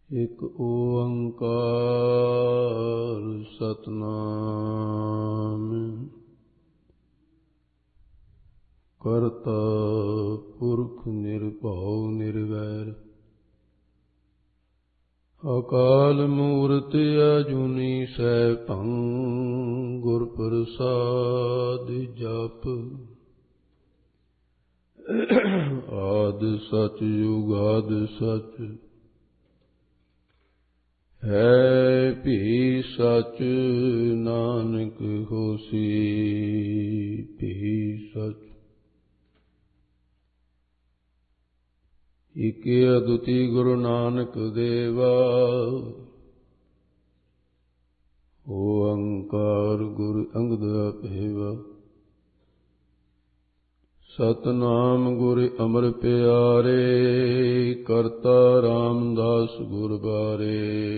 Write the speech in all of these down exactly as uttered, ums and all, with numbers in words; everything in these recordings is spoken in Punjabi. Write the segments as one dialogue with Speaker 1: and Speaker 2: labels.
Speaker 1: ਇਕ ਓੰਕਾਰ ਸਤਿਨਾਮ ਕਰਤਾ ਪੁਰਖ ਨਿਰਭਉ ਨਿਰਵੈਰ ਅਕਾਲ ਮੂਰਤਿ ਅਜੂਨੀ ਸੈਭੰ ਗੁਰ ਪ੍ਰਸਾਦਿ ਜਪੁ ਆਦਿ ਸਚ ਜੁਗਾਦਿ ਸਚ ਹੈ ਭੀ ਸਚ ਨਾਨਕ ਹੋਸੀ ਭੀ ਸਚ। ਇਕ ਅਦੁਤੀ ਗੁਰੂ ਨਾਨਕ ਦੇਵਾ ਓੰਕਾਰ ਗੁਰ ਅੰਗਦ ਅਭੇਵਾ ਸਤਿਨਾਮ ਗੁਰ ਅਮਰ ਪਿਆਰੇ ਕਰਤਾ ਰਾਮਦਾਸ ਗੁਰ ਬਾਰੇ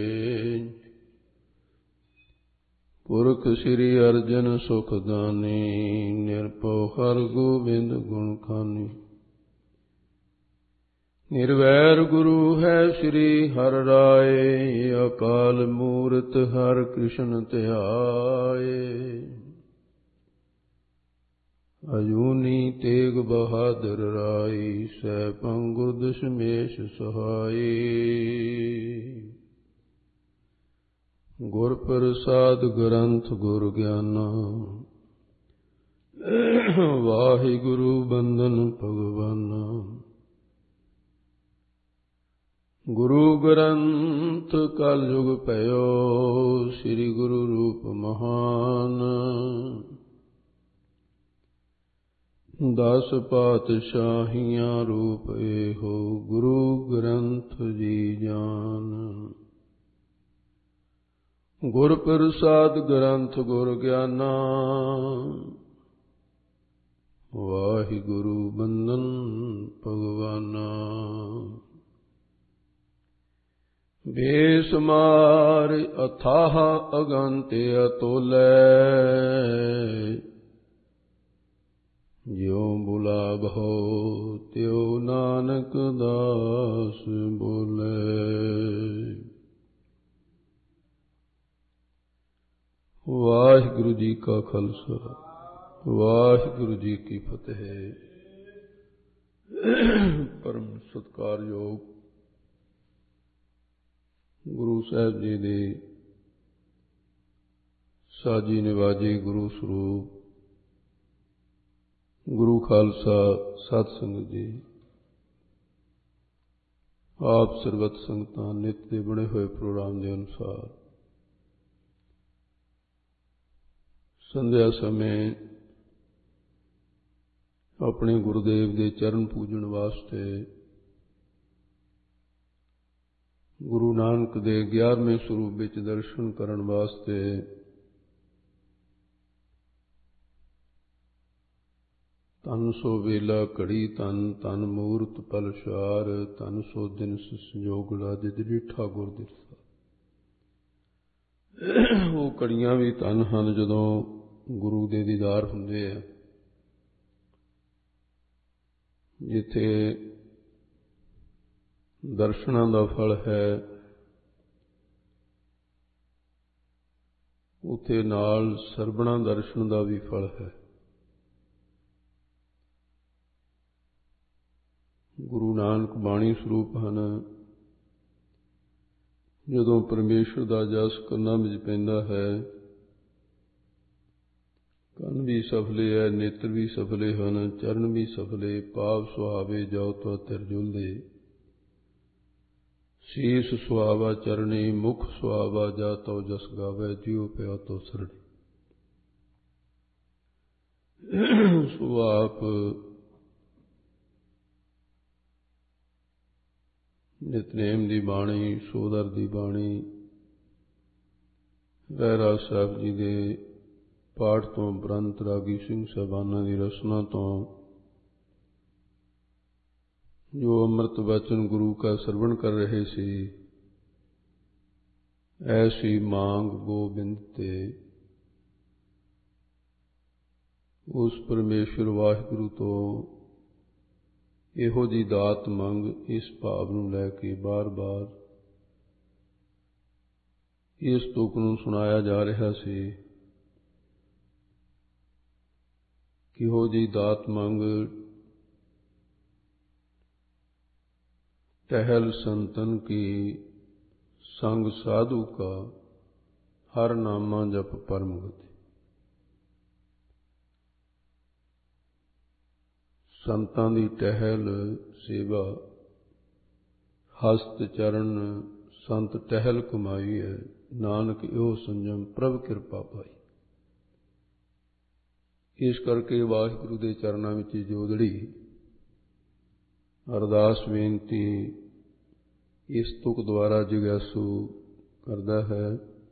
Speaker 1: ਪੁਰਖ ਸ੍ਰੀ ਅਰਜਨ ਸੁਖ ਦਾਨੀ ਨਿਰਭਉ ਹਰਿ ਗੋਬਿੰਦ ਗੁਣ ਖਾਨੀ। ਨਿਰਵੈਰ ਗੁਰੂ ਹੈ ਸ੍ਰੀ ਹਰਿ ਰਾਏ ਅਕਾਲ ਮੂਰਤ ਹਰਿ ਕ੍ਰਿਸ਼ਨ ਧਿਆਏ ਅਜੂਨੀ ਤੇਗ ਬਹਾਦਰ ਰਾਈ ਸੈਭੰ ਗੁਰ ਦਸ਼ਮੇਸ਼ ਸਹਾਈ। ਗੁਰ ਪ੍ਰਸਾਦ ਗ੍ਰੰਥ ਗੁਰ ਗਿਆਨਾ ਵਾਹਿਗੁਰੂ ਬੰਦਨ ਭਗਵਾਨਾ। ਗੁਰੂ ਗ੍ਰੰਥ ਕਲ ਯੁਗ ਭਇਓ ਸ੍ਰੀ ਗੁਰੂ ਰੂਪ ਮਹਾਨ ਦਸ ਪਾਤਸ਼ਾਹੀਆਂ ਰੂਪ ਇਹੋ ਗੁਰੂ ਗ੍ਰੰਥ ਜੀ ਜਾਨ। ਗੁਰ ਪ੍ਰਸਾਦ ਗ੍ਰੰਥ ਗੁਰ ਗਿਆਨਾ ਵਾਹਿਗੁਰੂ ਬੰਦਨ ਭਗਵਾਨਾ। ਬੇਸਮਾਰ ਅਥਾਹ ਅਗੰਤ ਅਤੁਲੈ ਜਿਉ ਬੁਲਾਵਹੁ ਤਿਉ ਨਾਨਕ ਦਾਸ ਬੋਲੇ। ਵਾਹਿਗੁਰੂ ਜੀ ਕਾ ਖਾਲਸਾ ਵਾਹਿਗੁਰੂ ਜੀ ਕੀ ਫਤਿਹ। ਪਰਮ ਸਤਿਕਾਰਯੋਗ ਗੁਰੂ ਸਾਹਿਬ ਜੀ ਦੇ ਸਾਜੀ ਨਿਵਾਜੀ ਗੁਰੂ ਸਰੂਪ ਗੁਰੂ ਖਾਲਸਾ ਸਤ ਸੰਗਤ ਜੀ, ਆਪ ਸਰਬਤ ਸੰਗਤਾਂ ਨਿਤ ਦੇ ਬਣੇ ਹੋਏ ਪ੍ਰੋਗਰਾਮ ਦੇ ਅਨੁਸਾਰ ਸੰਧਿਆ ਸਮੇਂ ਆਪਣੇ ਗੁਰੂਦੇਵ ਦੇ ਚਰਨ ਪੂਜਣ ਵਾਸਤੇ ਗੁਰੂ ਨਾਨਕ ਦੇ ਗਿਆਰਵੇਂ ਸਰੂਪ ਵਿੱਚ ਦਰਸ਼ਨ ਕਰਨ ਵਾਸਤੇ ਤਨ ਸੋ ਵੇਲਾ ਘੜੀ ਤਨ ਤਨ ਮੂਰਤ ਪਲਸ਼ਾਰ ਤਨ ਸੋ ਦਿਨ ਸੰਜੋਗੜਾ ਜਿ ਡਿਠਾ ਗੁਰ ਦਿਸਾ। ਉਹ ਘੜੀਆਂ ਵੀ ਧਨ ਹਨ ਜਦੋਂ ਗੁਰੂ ਦੇ ਦੀਦਾਰ ਹੁੰਦੇ ਆ, ਜਿੱਥੇ ਦਰਸ਼ਨਾਂ ਦਾ ਫਲ ਹੈ ਉੱਥੇ ਨਾਲ ਸਰਵਣਾ ਦਰਸ਼ਨ ਦਾ ਵੀ ਫਲ ਹੈ। ਗੁਰੂ ਨਾਨਕ ਬਾਣੀ ਸਰੂਪ ਹਨ। ਜਦੋਂ ਪਰਮੇਸ਼ਰ ਦਾ ਜਸ ਕੰਨਾਂ ਵਿੱਚ ਪੈਂਦਾ ਹੈ, ਕੰਨ ਵੀ ਸਫਲੇ ਹੈ, ਨੇਤਰ ਵੀ ਸਫਲੇ ਹਨ, ਚਰਨ ਵੀ ਸਫਲੇ, ਪਾਪ ਸੁਹਾਵੇ ਜਾਉ ਤੋ ਤਿਰਜੁਲਦੇ, ਸੀਸ ਸੁਹਾਵਾ ਚਰਣੀ, ਮੁਖ ਸੁਹਾਵਾ ਜਾ ਤੋ ਜਸ ਗਾਵੇ, ਜਿਉ ਪਿਆ ਤੋ ਸਰਣੀ। ਸੋ ਆਪ ਨਿਤਨੇਮ ਦੀ ਬਾਣੀ, ਸੋਦਰ ਦੀ ਬਾਣੀ, ਰਹਿਰਾਸ ਸਾਹਿਬ ਜੀ ਦੇ ਪਾਠ ਤੋਂ ਉਪਰੰਤ ਰਾਗੀ ਸਿੰਘ ਸਾਹਿਬਾਨਾਂ ਦੀ ਰਸਨਾ ਤੋਂ ਜੋ ਅੰਮ੍ਰਿਤ ਵਚਨ ਗੁਰੂ ਕਾ ਸਰਵਣ ਕਰ ਰਹੇ ਸੀ, ਐਸੀ ਮਾਂਗ ਗੋਬਿੰਦ ਤੇ ਉਸ ਪਰਮੇਸ਼ਰ ਵਾਹਿਗੁਰੂ ਤੋਂ ਇਹੋ ਜੀ ਦਾਤ ਮੰਗ, ਇਸ ਭਾਵ ਨੂੰ ਲੈ ਕੇ ਬਾਰ ਬਾਰ ਇਸ ਤੁਕ ਨੂੰ ਸੁਣਾਇਆ ਜਾ ਰਿਹਾ ਸੀ। ਕਿਹੋ ਜੀ ਦਾਤ ਮੰਗ टहल संतन की संग साधु का हर नामा जप परम गति। संतां दी टहल सेवा हस्त चरण संत टहल कमाई है, नानक इहो संजम प्रभ किरपा पाई। इस करके वाहिगुरु दे चरनां विच जोदड़ी अरदास बेनती इस तुक द्वारा जिज्ञासु करता है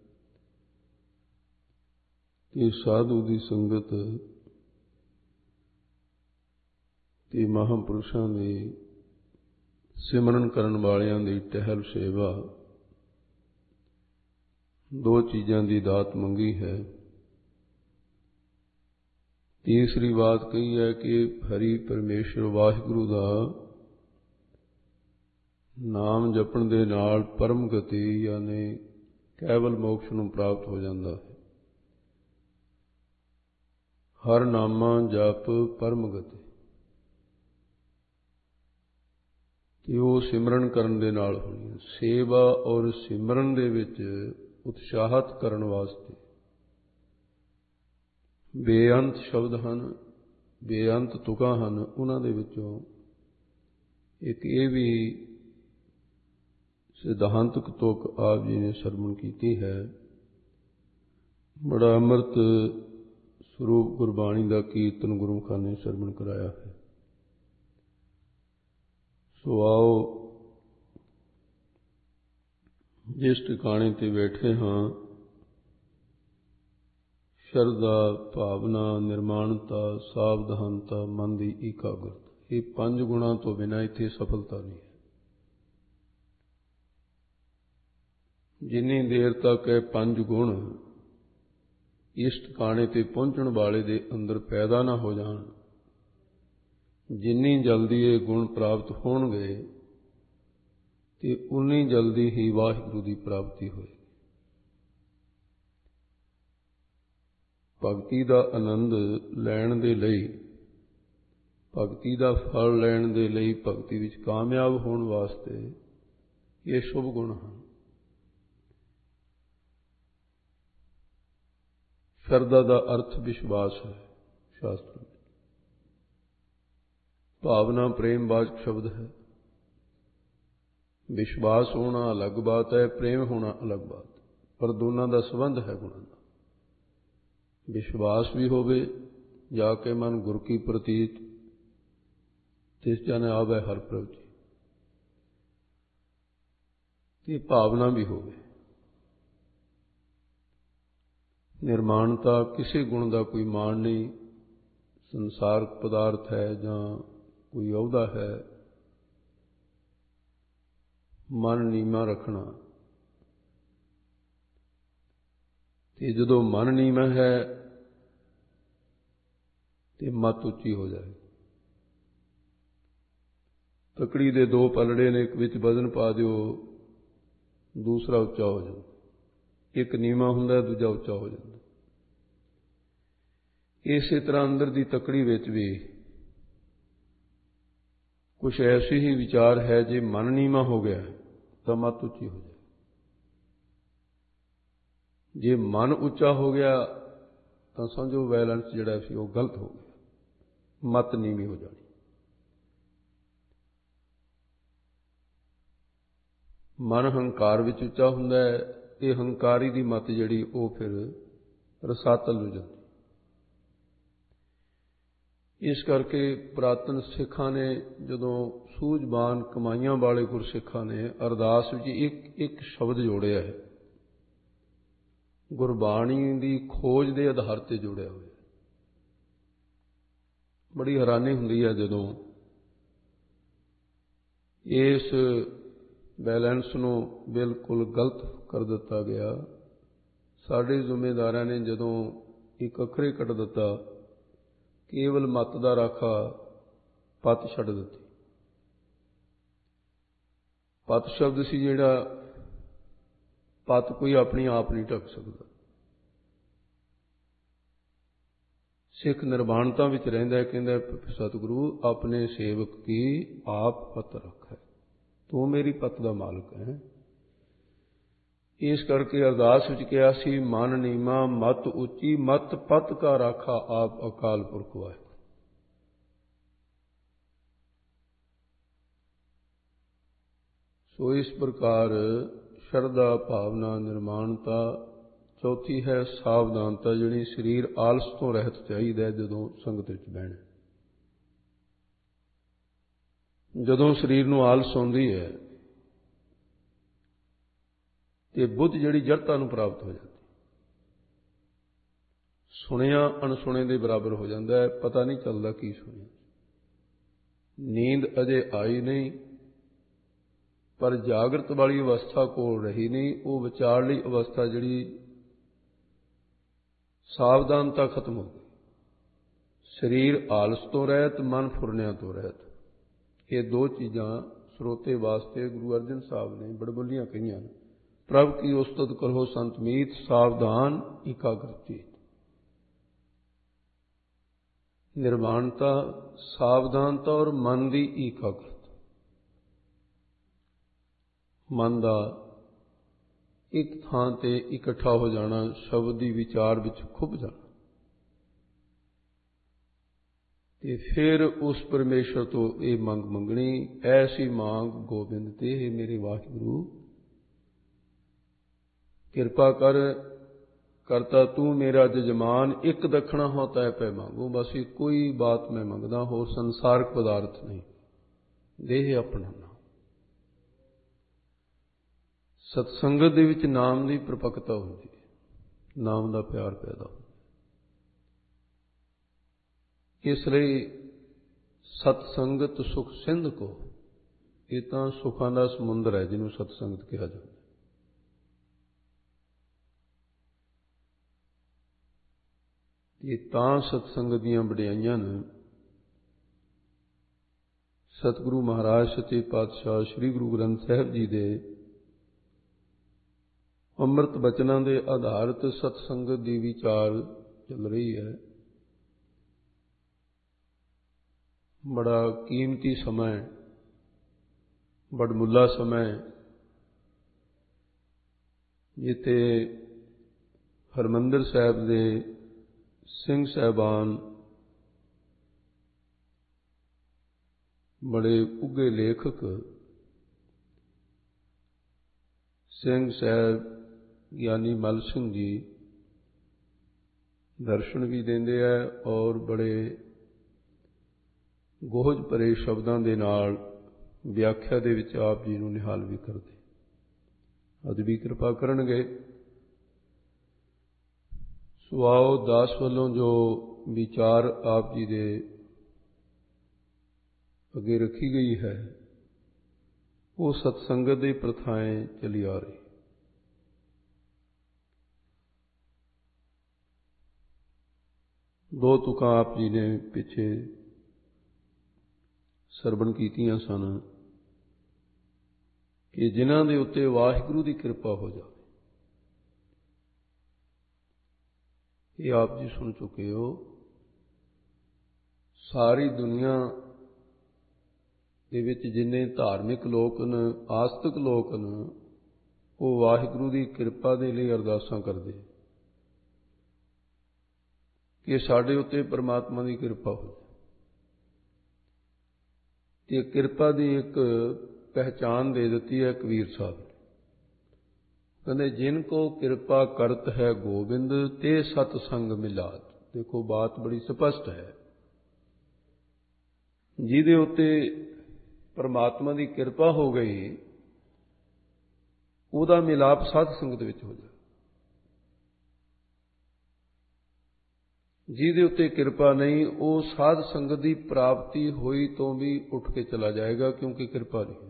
Speaker 1: कि साधु की संगत ते महापुरुषों की सिमरन करन वालियां दी टहल सेवा दो चीज़ां की दात मंगी है। तीसरी बात कही है कि हरि परमेश्वर वाहिगुरु का नाम जपण दे नाल परम गति यानी कैवल मोक्ष नूं प्राप्त हो जाता है। हर नामा जप परम गति ते वो सिमरन करन दे नाल होनी है। सेवा और सिमरन दे विच उत्साहत करन वास्ते बेअंत शब्द हन, बेअंत तुकां हन। उन्हां दे विचों एक ये भी सिद्धांतक तुक आप जी ने सरवण की है। बड़ा अमृत स्वरूप गुरबाणी का कीर्तन गुरुमुखां ने सरवण कराया है। सो आओ जिस ठिकाने ते बैठे हाँ शरदा भावना निर्माणता सावधानता मन की एकाग्रता, ये पंज गुणों तो बिना इत्थे सफलता नहीं है। जिन्नी देर तक यह पंज गुण इस ठिकाने ते पहुंचण वाले दे अंदर पैदा ना हो जान, जिन्नी जल्दी ये गुण प्राप्त होणगे ते उन्नी जल्दी ही वाहिगुरु की प्राप्ति होएगी। भगती का आनंद लैण दे लई, भगती का फल लैण दे लई, भगती विच कामयाब होण वास्ते ये शुभ गुण हैं। श्रद्धा का अर्थ विश्वास है शास्त्र में। भावना प्रेम वाचक शब्द है। विश्वास होना अलग बात है, प्रेम होना अलग बात, पर दोनों का संबंध है गुणों का। विश्वास भी होवे जाके मन गुर की प्रतीत तिस जन आवे हर प्रभ जी, ते भावना भी होवे। निर्माणता किसी गुण का कोई मान नहीं, संसारक पदार्थ है जां कोई अहुदा है, मन नीमा रखना। ते जदों मन नीमा है ते मत उच्ची हो जाए। तकड़ी दे दो पलड़े ने, एक विच वजन पा दिओ, दूसरा उच्चा हो जाए। एक नीवा हुंदा, दूजा उच्चा हो जाता। इसी तरह अंदर की तकड़ी विच भी कुछ ऐसी ही विचार है, जे मन नीवा हो गया तो मत उच्ची हो जाए, जे मन उच्चा हो गया तो समझो बैलेंस जिहड़ा सी वो गलत हो गया, मत नीवी हो जानी। मन हंकार विच उच्चा हुंदा है, ये हंकारी की मत जिहड़ी वो फिर रसातल हो जाती। इस करके पुरातन सिखां ने जदों सूझबान कमाइयां वाले गुरसिखां ने अरदास विच एक एक शब्द जोड़िया है, गुरबाणी की खोज के आधार पर जोड़िया हुआ। बड़ी हैरानी हुंदी है जदों इस बैलेंस नूं बिल्कुल गलत कर दिता गया। साडे जिम्मेदारां ने जदों एक अखरे कट दिता, केवल मत दा राखा पत छड्ड दित्ती। पत शब्द सी जिहड़ा पत कोई अपनी आप नहीं ढक सकता। सिख निर्वाणता विच रहिंदा है, कहंदा सतगुरु अपने सेवक की आप पत रख है, तू मेरी पत दा मालक है। इस करके अरदास विच कहा सी, मन नीमा मत उची मत पत का राखा आप अकाल पुरख वाहिगुरू। सो इस प्रकार शरधा भावना निर्माणता। चौथी है सावधानता, जिहड़ी शरीर आलस तो रहत चाहिए जदों संगत विच बहना। जदों शरीर नूं आलस आउंदी है तो बुद्ध जिहड़ी जड़ता नूं प्राप्त हो जाती, सुनिया अणसुने दे बराबर हो जाता है, पता नहीं चलता की सुनिया। नींद अजे आई नहीं पर जागृत वाली अवस्था कोल रही नहीं, वो विचारली अवस्था जिहड़ी सावधानता खत्म हो गई। शरीर आलस तो रहत, मन फुरनिया तो रहत। ये दो चीज़ां ਸਰੋਤੇ वास्ते गुरु अर्जन साहब ने बड़बोलियां कहियां। प्रभ की उस्तत करो संत मीत, सावधान एकाग्र चेत। निर्वाणता, सावधानता और मन की एकाग्रता। मन का एक थां ते इकट्ठा हो जाना, शब्द की विचार विच खुभ जाना, ते फिर उस परमेश्वर तो ये मंग मंगनी, ऐसी मांग गोबिंद ते, हे मेरे वाहिगुरु किरपा कर, करता तू मेरा जजमान, एक दखना हो तय पै मांगू। बस कोई बात मैं मंगदा, हो संसारक पदार्थ नहीं, देह अपना ना। सत्संगत दे विच नाम की प्रपकता होती है, नाम का प्यार पैदा होता। इसलिए सतसंगत सुख सिंध को, ये तो सुखां दा समुंदर है जिन्हों सतसंगत कहा जाता। ये तां सतसंगत दीयां वडियाइयां ने। सतगुरु महाराज सच्चे पातशाह श्री गुरु ग्रंथ साहिब जी दे अमृत बचनां दे आधारित सतसंगत दी विचार चल रही है। बड़ा कीमती समय, बड़मुला समय, जिथे हरमंदिर साहिब दे सिंह साहबान बड़े उगे लेखक सिंह साहब ज्ञानी मल सिंह जी दर्शन भी देंदे है और बड़े गोहज भरे शब्दों के नाल व्याख्या दे विच आप जी नूं निहाल भी करते। अज भी कृपा करनगे। सो आओ दास वालों जो विचार आप जी दे अगे रखी गई है, वो सत्संगत दी प्रथाएं चली आ रही। दो तुकां आप जी ने पिछे सरवण कीतियां सन कि जिन्हां दे उत्ते वाहिगुरू की कृपा हो जाए। ये आप जी सुन चुके हो। सारी दुनिया दे विच जिन्ने धार्मिक लोग न, आस्तिक लोग न, वो वाहिगुरू की कृपा दे लई अरदासां करदे कि साडे उत्ते परमात्मा की कृपा हो जाए। ते कृपा की एक पहचान दे दी है कबीर साहब ने। कहते जिनको कृपा करत है गोबिंद, ते सतसंग मिलात। देखो बात बड़ी स्पष्ट है। जिहदे उत्ते परमात्मा की कृपा हो गई, उहदा मिलाप साध संगत विच हो जाए। जिहदे उत्ते कृपा नहीं, वो साध संगत की प्राप्ति होई तो भी उठ के चला जाएगा, क्योंकि कृपा नहीं है।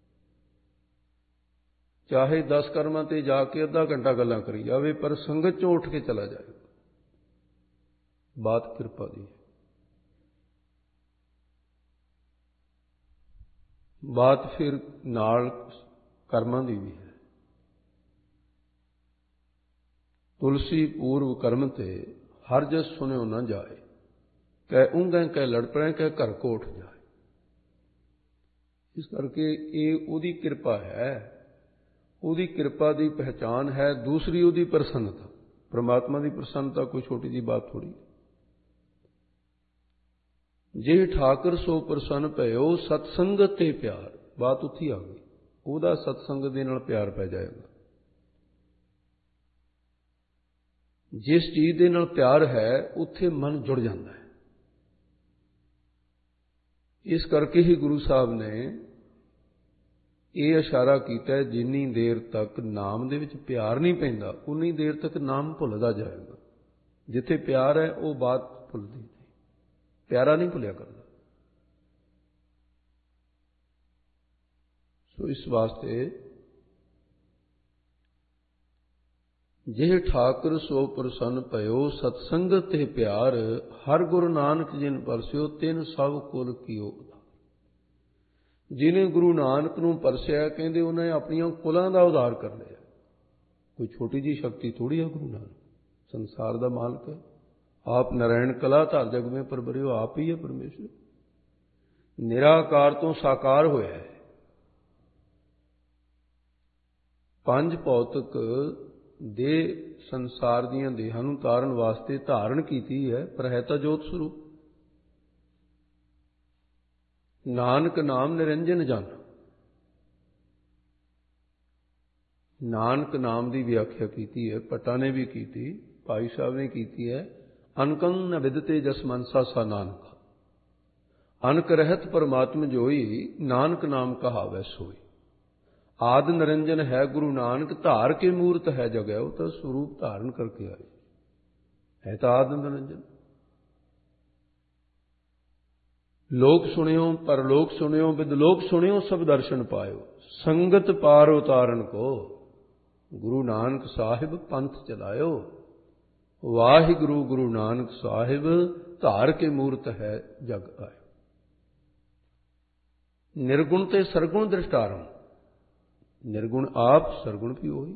Speaker 1: चाहे दस कर्मां ते जाके अद्धा घंटा गल्लां करी जावे, पर संगत चों उठ के चला जाएगा। बात कृपा दी है। बात फिर नाल कर्मां दी भी है। तुलसी पूर्व कर्म ते हर जस सुन्यो न जाए, कह ऊंघै कह लड़ पड़े कह घर कोठ जाए। इस करके ये उहदी किरपा है, उहदी किरपा की पहचान है। दूसरी उहदी प्रसन्नता, परमात्मा की प्रसन्नता कोई छोटी जी बात थोड़ी। जे ठाकर सो प्रसन्न भयो सतसंगत ते प्यार, बात उत्थे आ गई, ਉਹਦਾ सतसंग ਦੇ ਨਾਲ प्यार पै जाएगा। जिस चीज ਦੇ ਨਾਲ प्यार है ਉੱਥੇ मन जुड़ जाता है। इस करके ही गुरु साहब ने ਇਹ ਇਸ਼ਾਰਾ ਕੀਤਾ ਹੈ, ਜਿੰਨੀ ਦੇਰ ਤੱਕ ਨਾਮ ਦੇ ਵਿੱਚ ਪਿਆਰ ਨਹੀਂ ਪੈਂਦਾ ਉਨੀ ਦੇਰ ਤੱਕ ਨਾਮ ਭੁੱਲਦਾ ਜਾਏਗਾ। ਜਿੱਥੇ ਪਿਆਰ ਹੈ ਉਹ ਬਾਤ ਭੁੱਲਦੀ ਨਹੀਂ, ਪਿਆਰਾ ਨਹੀਂ ਭੁੱਲਿਆ ਕਰਦਾ। ਸੋ ਇਸ ਵਾਸਤੇ ਜੇ ਠਾਕੁਰ ਸੋ ਪ੍ਰਸੰਨ ਭਇਓ ਸਤਸੰਗਤ ਤੇ ਪਿਆਰ, ਹਰ ਗੁਰੂ ਨਾਨਕ ਜਿਨ ਪਰਸਿਓ ਤਿਨ ਸਭ ਕੁਲ ਕੀਓ। जिन्हें गुरु नानक नूं परसिया कहते उन्हें अपनिया कुलों का उद्धार कर लिया। कोई छोटी जी शक्ति थोड़ी है गुरु नानक, संसार का मालिक है। आप नारायण कला धार जग में परबरियो, आप ही है परमेश्वर। निराकार तो साकार होया है। पंज भौतिक दे संसार दीआं देहां नूं तारन वास्ते धारण कीती है, पर है तां जोत स्वरूप। नानक नाम निरंजन जन, नानक नाम की व्याख्या की है, पट्टा ने भी की, भाई साहब ने की है। अनकं न विदते जस मनसा सा नानक, अनक रहत परमात्म जोई, नानक नाम कहावै सोई। आद निरंजन है गुरु नानक, धार के मूर्त है जगै, वो तो स्वरूप धारण करके आए है, तो आद निरंजन। लोक सुनियो परलोक सुनियो, विदलोक सुनियो सब दर्शन पायो, संगत पार उतारन को गुरु नानक साहिब पंथ चलायो। वाहि गुरु गुरु नानक साहिब, धार के मूर्त है जग आयो। निर्गुण ते सरगुण दृष्टारम, निर्गुण आप सरगुण भी होई।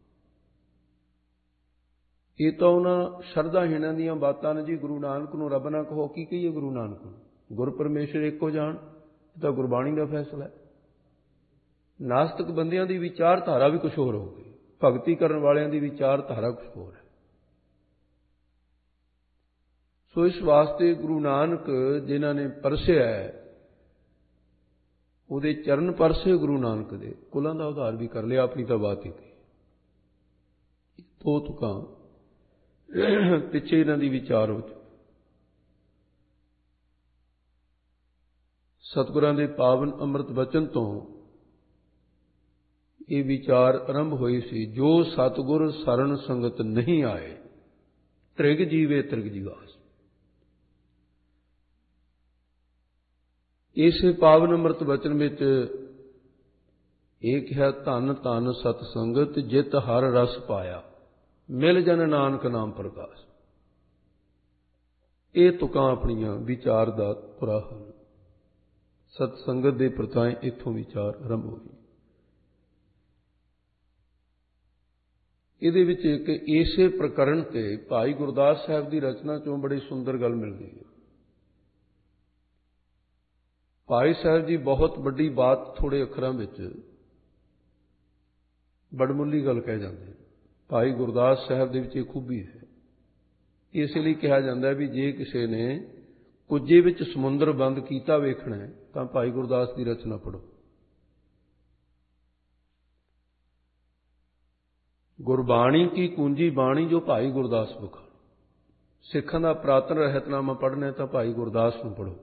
Speaker 1: ये तो उन्होंने शरधाहीणा दीआं बातां ने जी। गुरु नानक नूं रब ना कहो, की कहिए गुरु नानक नूं? गुर परमेश्वर एको जान, तो गुरबाणी का फैसला है। नास्तिक बंदियां दी विचारधारा भी कुछ होर हो गई, भगती करन वालियां दी विचारधारा कुछ होर है। सो इस वास्ते गुरु नानक जिन्हां ने परसिया है, उहदे चरण परसे गुरु नानक दे, कुलां दा उद्धार भी कर लिया। अपनी तो बात ही दो तुकां पिछे इन्हां दी विचार हो चुकी। सतगुरां दे पावन अमृत बचन तो ये विचार आरंभ हुई सी, जो सतगुर सरन संगत नहीं आए, त्रिग जीवे त्रिग जीवास। इस पावन अमृत बचन में एक है, धन धन सतसंगत जित हर रस पाया, मिल जन नानक नाम प्रकाश। ये तुकां अपनियां विचार दा पुरा हल। सतसंगत के प्रताएं इत्थों विचार आरंभ हो गई। इहदे विच एक इसे प्रकरण ते भाई गुरदास साहब की रचना चों बड़ी सुंदर गल मिलती है। भाई साहब जी बहुत बड़ी बात थोड़े अखरां विच बड़मुली गल कह जाते हैं। भाई गुरदास साहब दे विच खूबी है। इसलिए कहा जाता है भी जे किसी ने कुजे विच समुंदर बंद कीता वेखना है तो भाई गुरदास की रचना पढ़ो। गुरबाणी की कुंजी बाणी जो भाई गुरदास बखानी, सिखां दा पुरातन रहतनामा पढ़ना है तो भाई गुरदास नूं पढ़ो।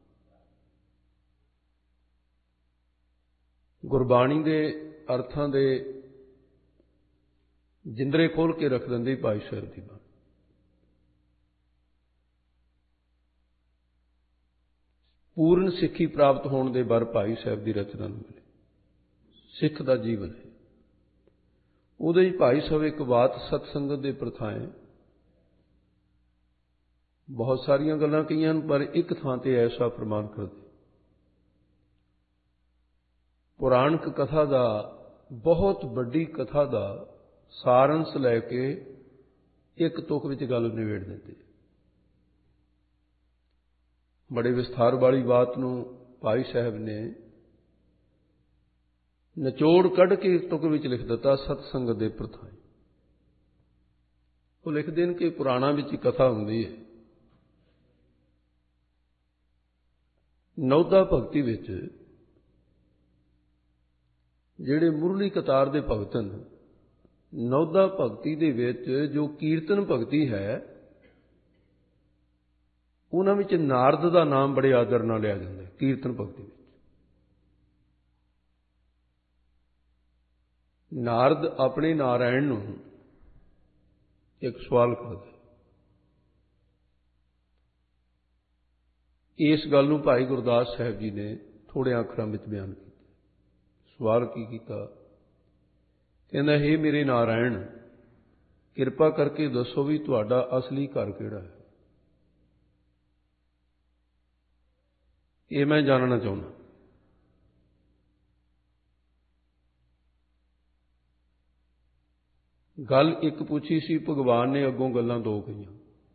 Speaker 1: गुरबाणी के अर्थां दे जिंदरे खोल के रख देंदे भाई साहब की बाणी। पूर्ण सिक्खी प्राप्त होने के बर भाई साहब की रचना मिले। सिख का जीवन है उहदे भाई साहब एक बात सतसंगत के प्रथाएं बहुत सारिया गल्लां कईयां, पर एक थां ते ऐसा प्रमाण करते। पुराणक कथा का बहुत बड़ी कथा का सारंश लैके एक तुक विच गल निवेड़ दिंदी। बड़े विस्तार वाली बात नूं भाई साहब ने निचोड़ कढ़ के तुक विच लिख दिता, सतसंगत दे प्रथाएं। वो लिखते हैं कि पुराणा विच कथा हुंदी है, नौदा भगती विच जिहड़े मुरली कतार दे भगत हैं, नौदा भगती दे विच जो कीर्तन भगती है, उन्हां विच नारद दा नाम बड़े आदर नाल लिया जाता है। कीर्तन भगती विच नारद अपने नारायण नूं एक सवाल करदा। इस गल नूं भाई गुरदास साहब जी ने थोड़े अखरां विच बयान किया। सवाल की कीता, कहंदा, हे मेरे नारायण, किरपा करके दसो भी तुहाडा असली घर किहड़ा है, ये मैं जानना चाहुंदा। गल एक पूछी सी, भगवान ने अगों गल्लां दो कहीआं।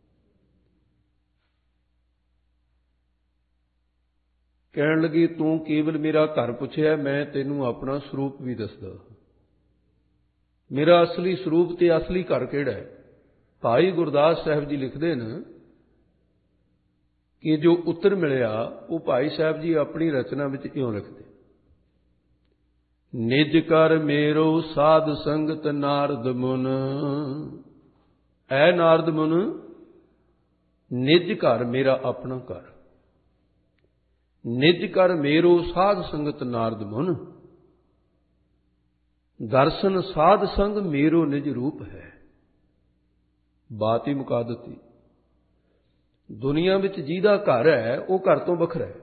Speaker 1: कहण लगी, तूं केवल मेरा घर पुछिआ, मैं तैनूं अपना स्वरूप भी दसदा। मेरा असली स्वरूप ते असली घर किहड़ा है? भाई गुरदास साहब जी लिखते हैं कि जो उत्तर मिलिया वो भाई साहब जी अपनी रचना विच इउं लिखते, निज कर मेरो साध संगत नारद मुन। ऐ नारद मुन, निज घर मेरा अपना घर, निज कर मेरो साध संगत नारद मुन। दर्शन साध संग मेरो निज रूप है। बात ही मुका दित्ती। दुनिया विच जिहदा घर है वो घर तो वखरा है,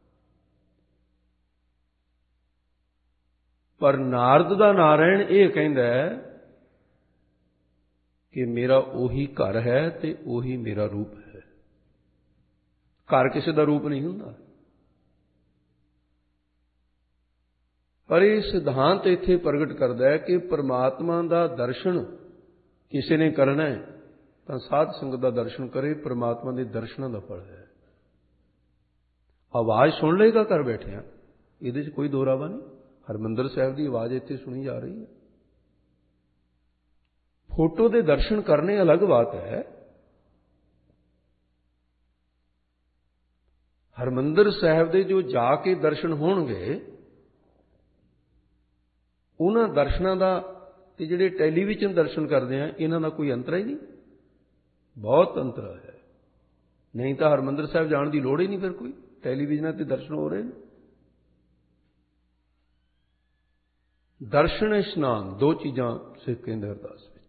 Speaker 1: पर नारद दा नारायण ये कहंदा है कि मेरा ओही घर है ते ओही मेरा रूप है। घर किसी दा रूप नहीं हुंदा। पर यह सिद्धांत इत्थे प्रगट करता है कि परमात्मा दा दर्शन किसी ने करना है तो साध संगत दा दर्शन करे, परमात्मा के दर्शनों का फल है। आवाज़ सुन लेगा घर बैठिया, ये कोई दो रावा नहीं। हरमंदर साहब की आवाज़ इत्थे सुनी जा रही है। फोटो के दर्शन करने अलग बात है। हरमंदर साहब के जो जाके दर्शन होणगे, उन्हां दर्शनां दा ते जिहड़े टैलीविजन दर्शन करते हैं, इन्हां दा कोई अंतर ही नहीं। बहुत अंतर है। नहीं तो हरमंदर साहब जाने की लोड़ ही नहीं, फिर कोई टैलीविजन ते दर्शन हो रहे हैं। दर्शन स्नान दो चीज़ां सिख कहंदे अरदास विच।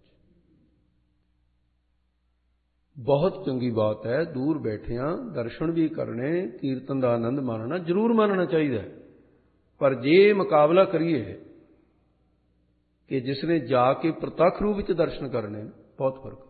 Speaker 1: बहुत चंगी बात है, दूर बैठिया दर्शन भी करने, कीर्तन का आनंद मानना जरूर मानना चाहिए। पर जे मुकाबला करिए कि जिसने जाके प्रतख रूप में दर्शन करने, बहुत फर्क है।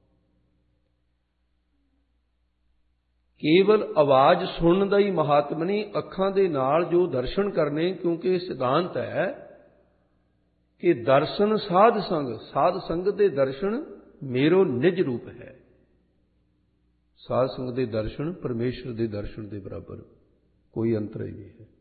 Speaker 1: केवल आवाज़ सुनने का ही महात्म नहीं, अखां दे नाल जो दर्शन करने, क्योंकि सिद्धांत है कि दर्शन साध संग, साध संगत के दर्शन मेरो निज रूप है। साध संगत के दर्शन परमेश्वर के दर्शन के बराबर, कोई अंतर ही नहीं है।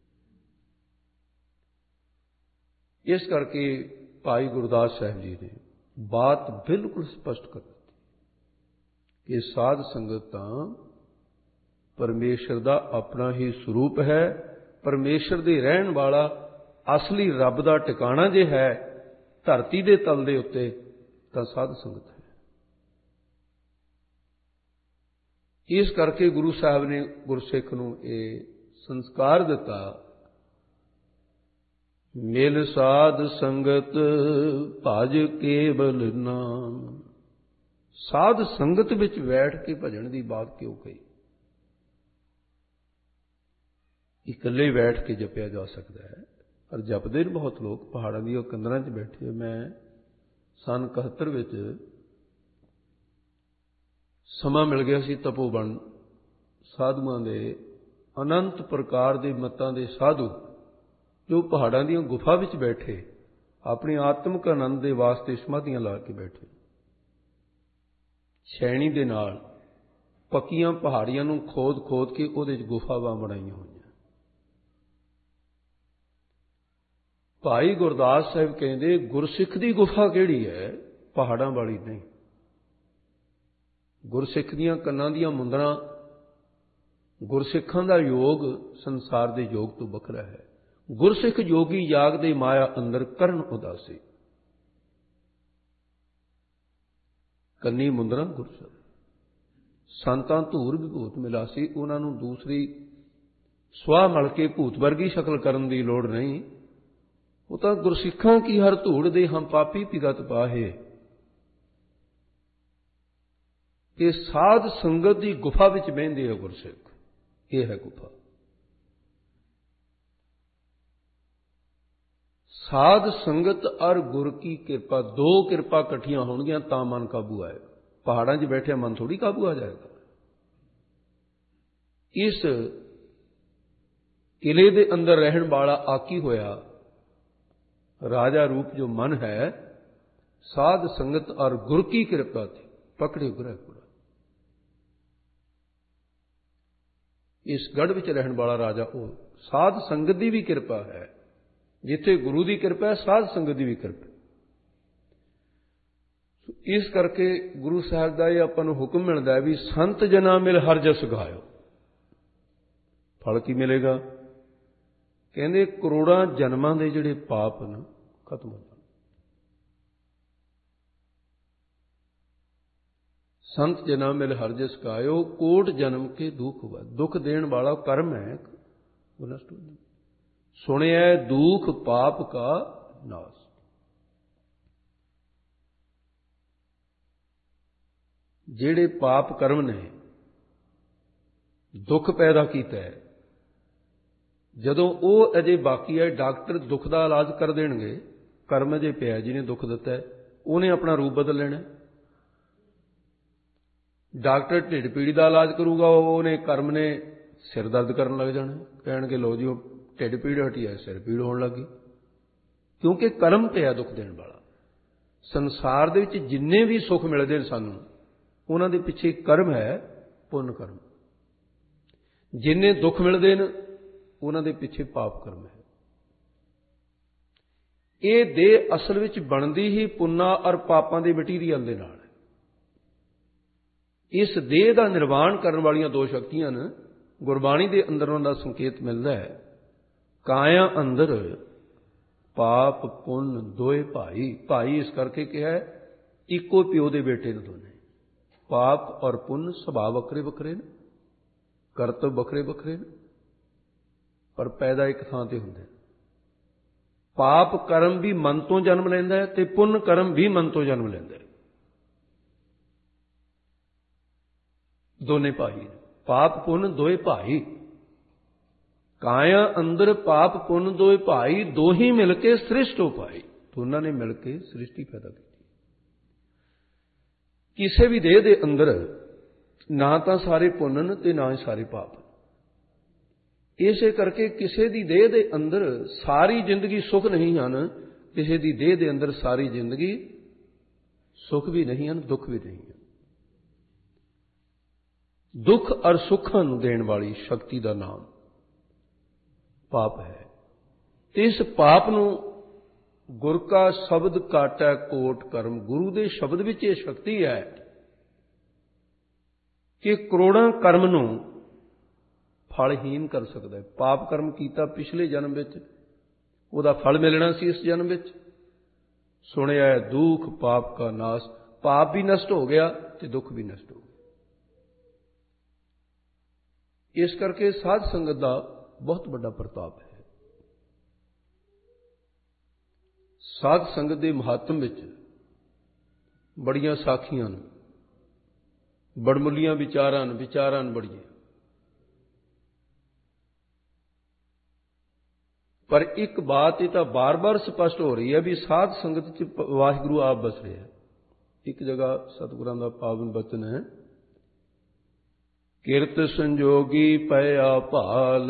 Speaker 1: इस करके भाई गुरदास साहब जी ने बात बिल्कुल स्पष्ट कर दी कि साध संगत तां परमेश्वर का अपना ही स्वरूप है। परमेश्वर दे रहन वाला असली रब का टिकाणा जे है धरती के तल दे उत्ते, तां साध संगत है। इस करके गुरु साहब ने गुरसिख नूं ये संस्कार दिता, मिल साध संगत भज केवल नाम। साध संगत विच बैठ के भजन की बात क्यों कही? इकल्ले बैठ के जपिया जा सकता है, पर जपते बहुत लोग पहाड़ों की कंदरां च बैठे। मैं सन इकहत्तर विच समा मिल गया सी, तपोवन साधुआं दे अनंत प्रकार के मतां दे साधु जो पहाड़ों दी गुफा विच बैठे अपनी आत्मक आनंद के वास्ते समाधियां ला के बैठे। ਛੈਣੀ ਦੇ ਨਾਲ ਪੱਕੀਆਂ ਪਹਾੜੀਆਂ ਨੂੰ ਖੋਦ ਖੋਦ ਕੇ ਉਹਦੇ 'ਚ ਗੁਫਾਵਾਂ ਬਣਾਈਆਂ ਹੋਈਆਂ। ਭਾਈ ਗੁਰਦਾਸ ਸਾਹਿਬ ਕਹਿੰਦੇ ਗੁਰਸਿੱਖ ਦੀ ਗੁਫਾ ਕਿਹੜੀ ਹੈ? ਪਹਾੜਾਂ ਵਾਲੀ ਨਹੀਂ। ਗੁਰਸਿੱਖ ਦੀਆਂ ਕੰਨਾਂ ਦੀਆਂ ਮੁੰਦਰਾਂ, ਗੁਰਸਿੱਖਾਂ ਦਾ ਯੋਗ ਸੰਸਾਰ ਦੇ ਯੋਗ ਤੋਂ ਵੱਖਰਾ ਹੈ। ਗੁਰਸਿੱਖ ਯੋਗੀ ਜਾਗ ਦੇ ਮਾਇਆ ਅੰਦਰ ਕਰਨ ਉਦਾਸੀ। ਕੰਨੀ ਮੁੰਦਰਾਂ ਗੁਰਸਿੱਖ ਸੰਤਾਂ ਧੂਰ ਵਿਭੂਤ ਮਿਲਾਸੀ। ਉਹਨਾਂ ਨੂੰ ਦੂਸਰੀ ਸਵਾਹ ਮਲ ਕੇ ਭੂਤ ਵਰਗੀ ਸ਼ਕਲ ਕਰਨ ਦੀ ਲੋੜ ਨਹੀਂ। ਉਹ ਤਾਂ ਗੁਰਸਿੱਖਾਂ ਕੀ ਹਰ ਧੂੜ ਦੇ ਹਮ ਪਾਪੀ ਭਿਗਤ ਪਾਹੇ। ਇਹ ਸਾਧ ਸੰਗਤ ਦੀ ਗੁਫਾ ਵਿੱਚ ਬਹਿੰਦੇ ਆ ਗੁਰਸਿੱਖ। ਇਹ ਹੈ ਗੁਫਾ। ਸਾਧ ਸੰਗਤ ਔਰ ਗੁਰ ਕੀ ਕਿਰਪਾ, ਦੋ ਕਿਰਪਾ ਇਕੱਠੀਆਂ ਹੋਣਗੀਆਂ ਤਾਂ ਮਨ ਕਾਬੂ ਆਏਗਾ। ਪਹਾੜਾਂ 'ਚ ਬੈਠਿਆ ਮਨ ਥੋੜੀ ਕਾਬੂ ਆ ਜਾਏਗਾ। ਇਸ ਕਿਲੇ ਦੇ ਅੰਦਰ ਰਹਿਣ ਵਾਲਾ ਆਕੀ ਹੋਇਆ ਰਾਜਾ ਰੂਪ ਜੋ ਮਨ ਹੈ, ਸਾਧ ਸੰਗਤ ਔਰ ਗੁਰ ਕੀ ਕਿਰਪਾ ਥੀ ਪਕੜੇ ਗੁਰੈ ਪੂਰਾ। ਇਸ ਗੜ ਵਿੱਚ ਰਹਿਣ ਵਾਲਾ ਰਾਜਾ ਉਹ ਸਾਧ ਸੰਗਤ ਦੀ ਵੀ ਕਿਰਪਾ ਹੈ। ਜਿੱਥੇ ਗੁਰੂ ਦੀ ਕਿਰਪਾ ਹੈ, ਸਾਧ ਸੰਗਤ ਦੀ ਵੀ ਕਿਰਪਾ। ਇਸ ਕਰਕੇ ਗੁਰੂ ਸਾਹਿਬ ਦਾ ਇਹ ਆਪਾਂ ਨੂੰ ਹੁਕਮ ਮਿਲਦਾ ਹੈ ਵੀ ਸੰਤ ਜਨਾ ਮਿਲ ਹਰ ਜਸ ਗਾਇਓ। ਫਲ ਕੀ ਮਿਲੇਗਾ? ਕਹਿੰਦੇ ਕਰੋੜਾਂ ਜਨਮਾਂ ਦੇ ਜਿਹੜੇ ਪਾਪ ਨੇ ਖਤਮ ਹੋ ਜਾਣ। ਸੰਤ ਜਨਾ ਮਿਲ ਹਰ ਜਸ ਗਾਇਓ, ਕੋਟ ਜਨਮ ਕੇ ਦੁਖ ਹੁਆ। ਦੁੱਖ ਦੇਣ ਵਾਲਾ ਕਰਮ ਹੈ। ਸੁਣਿਆ ਦੁਖ ਪਾਪ ਕਾ ਨਾਸ। ਜਿਹੜੇ ਪਾਪ ਕਰਮ ਨੇ ਦੁੱਖ ਪੈਦਾ ਕੀਤਾ ਹੈ, ਜਦੋਂ ਉਹ ਅਜੇ ਬਾਕੀ ਹੈ, ਡਾਕਟਰ ਦੁੱਖ ਦਾ ਇਲਾਜ ਕਰ ਦੇਣਗੇ। ਕਰਮ ਅਜੇ ਪਿਆ, ਜਿਹਨੇ ਦੁੱਖ ਦਿੱਤਾ ਹੈ ਉਹਨੇ ਆਪਣਾ ਰੂਪ ਬਦਲ ਲੈਣਾ। ਡਾਕਟਰ ਢਿੱਡ ਪੀੜੀ ਦਾ ਇਲਾਜ ਕਰੂਗਾ, ਉਹਨੇ ਕਰਮ ਨੇ ਸਿਰ ਦਰਦ ਕਰਨ ਲੱਗ ਜਾਣਾ। ਕਹਿਣਗੇ ਲਓ ਜੀ ਉਹ ਢਿੱਡ ਪੀੜ ਹਟੀ ਹੈ, ਸਿਰ ਪੀੜ ਹੋਣ ਲੱਗੀ। ਕਿਉਂਕਿ ਕਰਮ ਪਿਆ ਦੁੱਖ ਦੇਣ ਵਾਲਾ। ਸੰਸਾਰ ਦੇ ਵਿੱਚ ਜਿੰਨੇ ਵੀ ਸੁੱਖ ਮਿਲਦੇ ਨੇ ਸਾਨੂੰ, ਉਹਨਾਂ ਦੇ ਪਿੱਛੇ ਕਰਮ ਹੈ, ਪੁੰਨ ਕਰਮ। ਜਿੰਨੇ ਦੁੱਖ ਮਿਲਦੇ ਨੇ ਉਹਨਾਂ ਦੇ ਪਿੱਛੇ ਪਾਪ ਕਰਮ ਹੈ। ਇਹ ਦੇਹ ਅਸਲ ਵਿੱਚ ਬਣਦੀ ਹੀ ਪੁੰਨਾਂ ਔਰ ਪਾਪਾਂ ਦੇ ਮਟੀਰੀਅਲ ਦੇ ਨਾਲ ਹੈ। ਇਸ ਦੇਹ ਦਾ ਨਿਰਵਾਣ ਕਰਨ ਵਾਲੀਆਂ ਦੋ ਸ਼ਕਤੀਆਂ ਨੇ। ਗੁਰਬਾਣੀ ਦੇ ਅੰਦਰ ਉਹਨਾਂ ਦਾ ਸੰਕੇਤ ਮਿਲਦਾ ਹੈ, ਕਾਇਆ ਅੰਦਰ ਪਾਪ ਪੁੰਨ ਦੋਏ ਭਾਈ। ਭਾਈ ਇਸ ਕਰਕੇ ਕਿਹਾ ਇੱਕੋ ਪਿਓ ਦੇ ਬੇਟੇ ਨੇ ਦੋਨੇ। ਪਾਪ ਔਰ ਪੁੰਨ ਸੁਭਾਅ ਵੱਖਰੇ ਵੱਖਰੇ ਨੇ, ਕਰਤਵ ਵੱਖਰੇ ਵੱਖਰੇ ਨੇ, ਪਰ ਪੈਦਾ ਇੱਕ ਥਾਂ ਤੇ ਹੁੰਦੇ। ਪਾਪ ਕਰਮ ਵੀ ਮਨ ਤੋਂ ਜਨਮ ਲੈਂਦਾ ਹੈ ਤੇ ਪੁੰਨ ਕਰਮ ਵੀ ਮਨ ਤੋਂ ਜਨਮ ਲੈਂਦਾ ਹੈ। ਦੋਨੇ ਭਾਈ ਨੇ। ਪਾਪ ਪੁੰਨ ਦੋਏ ਭਾਈ। ਕਾਇਆ ਅੰਦਰ ਪਾਪ ਪੁੰਨ ਦੋਏ ਭਾਈ, ਦੋ ਹੀ ਮਿਲ ਕੇ ਸ੍ਰਿਸ਼ਟ ਹੋ ਪਾਈ। ਦੋਨਾਂ ਨੇ ਮਿਲ ਕੇ ਸ੍ਰਿਸ਼ਟੀ ਪੈਦਾ ਕੀਤੀ। ਕਿਸੇ ਵੀ ਦੇਹ ਦੇ ਅੰਦਰ ਨਾ ਤਾਂ ਸਾਰੇ ਪੁੰਨ ਨੇ ਤੇ ਨਾ ਹੀ ਸਾਰੇ ਪਾਪ। ਇਸੇ ਕਰਕੇ ਕਿਸੇ ਦੀ ਦੇਹ ਦੇ ਅੰਦਰ ਸਾਰੀ ਜ਼ਿੰਦਗੀ ਸੁੱਖ ਨਹੀਂ ਹਨ, ਕਿਸੇ ਦੀ ਦੇਹ ਦੇ ਅੰਦਰ ਸਾਰੀ ਜ਼ਿੰਦਗੀ ਸੁੱਖ ਵੀ ਨਹੀਂ ਹਨ, ਦੁੱਖ ਵੀ ਨਹੀਂ ਹਨ। ਦੁੱਖ ਔਰ ਸੁੱਖਾਂ ਨੂੰ ਦੇਣ ਵਾਲੀ ਸ਼ਕਤੀ ਦਾ ਨਾਮ ਪਾਪ ਹੈ। ਤੇ ਇਸ ਪਾਪ ਨੂੰ ਗੁਰ ਕਾ ਸ਼ਬਦ ਕਾਟੈ ਕੋਟ ਕਰਮ। ਗੁਰੂ ਦੇ ਸ਼ਬਦ ਵਿੱਚ ਇਹ ਸ਼ਕਤੀ ਹੈ ਕਿ ਕਰੋੜਾਂ ਕਰਮ ਨੂੰ ਫਲਹੀਨ ਕਰ ਸਕਦਾ ਹੈ। ਪਾਪ ਕਰਮ ਕੀਤਾ ਪਿਛਲੇ ਜਨਮ ਵਿੱਚ, ਉਹਦਾ ਫਲ ਮਿਲਣਾ ਸੀ ਇਸ ਜਨਮ ਵਿੱਚ। ਸੁਣਿਆ ਦੁਖ ਪਾਪ ਕਾ ਨਾਸ। ਪਾਪ ਵੀ ਨਸ਼ਟ ਹੋ ਗਿਆ ਤੇ ਦੁੱਖ ਵੀ ਨਸ਼ਟ ਹੋ ਗਿਆ। ਇਸ ਕਰਕੇ ਸਾਧ ਸੰਗਤ ਦਾ ਬਹੁਤ ਵੱਡਾ ਪ੍ਰਤਾਪ ਹੈ। ਸਾਧ ਸੰਗਤ ਦੇ ਮਹਾਤਮ ਵਿੱਚ ਬੜੀਆਂ ਸਾਖੀਆਂ ਨੇ, ਬੜਮੁੱਲੀਆਂ ਵਿਚਾਰਾਂ ਨੇ, ਵਿਚਾਰਾਂ ਨੇ ਬੜੀਆਂ। ਪਰ ਇੱਕ ਬਾਤ ਇਹ ਤਾਂ ਬਾਰ-ਬਾਰ ਸਪਸ਼ਟ ਹੋ ਰਹੀ ਹੈ ਵੀ ਸਾਧ ਸੰਗਤ 'ਚ ਵਾਹਿਗੁਰੂ ਆਪ ਬਸ ਰਿਹਾ। ਇੱਕ ਜਗ੍ਹਾ ਸਤਿਗੁਰਾਂ ਦਾ ਪਾਵਨ ਬਚਨ ਹੈ, ਕਿਰਤ ਸੰਜੋਗੀ ਪਇਆ ਭਾਲ,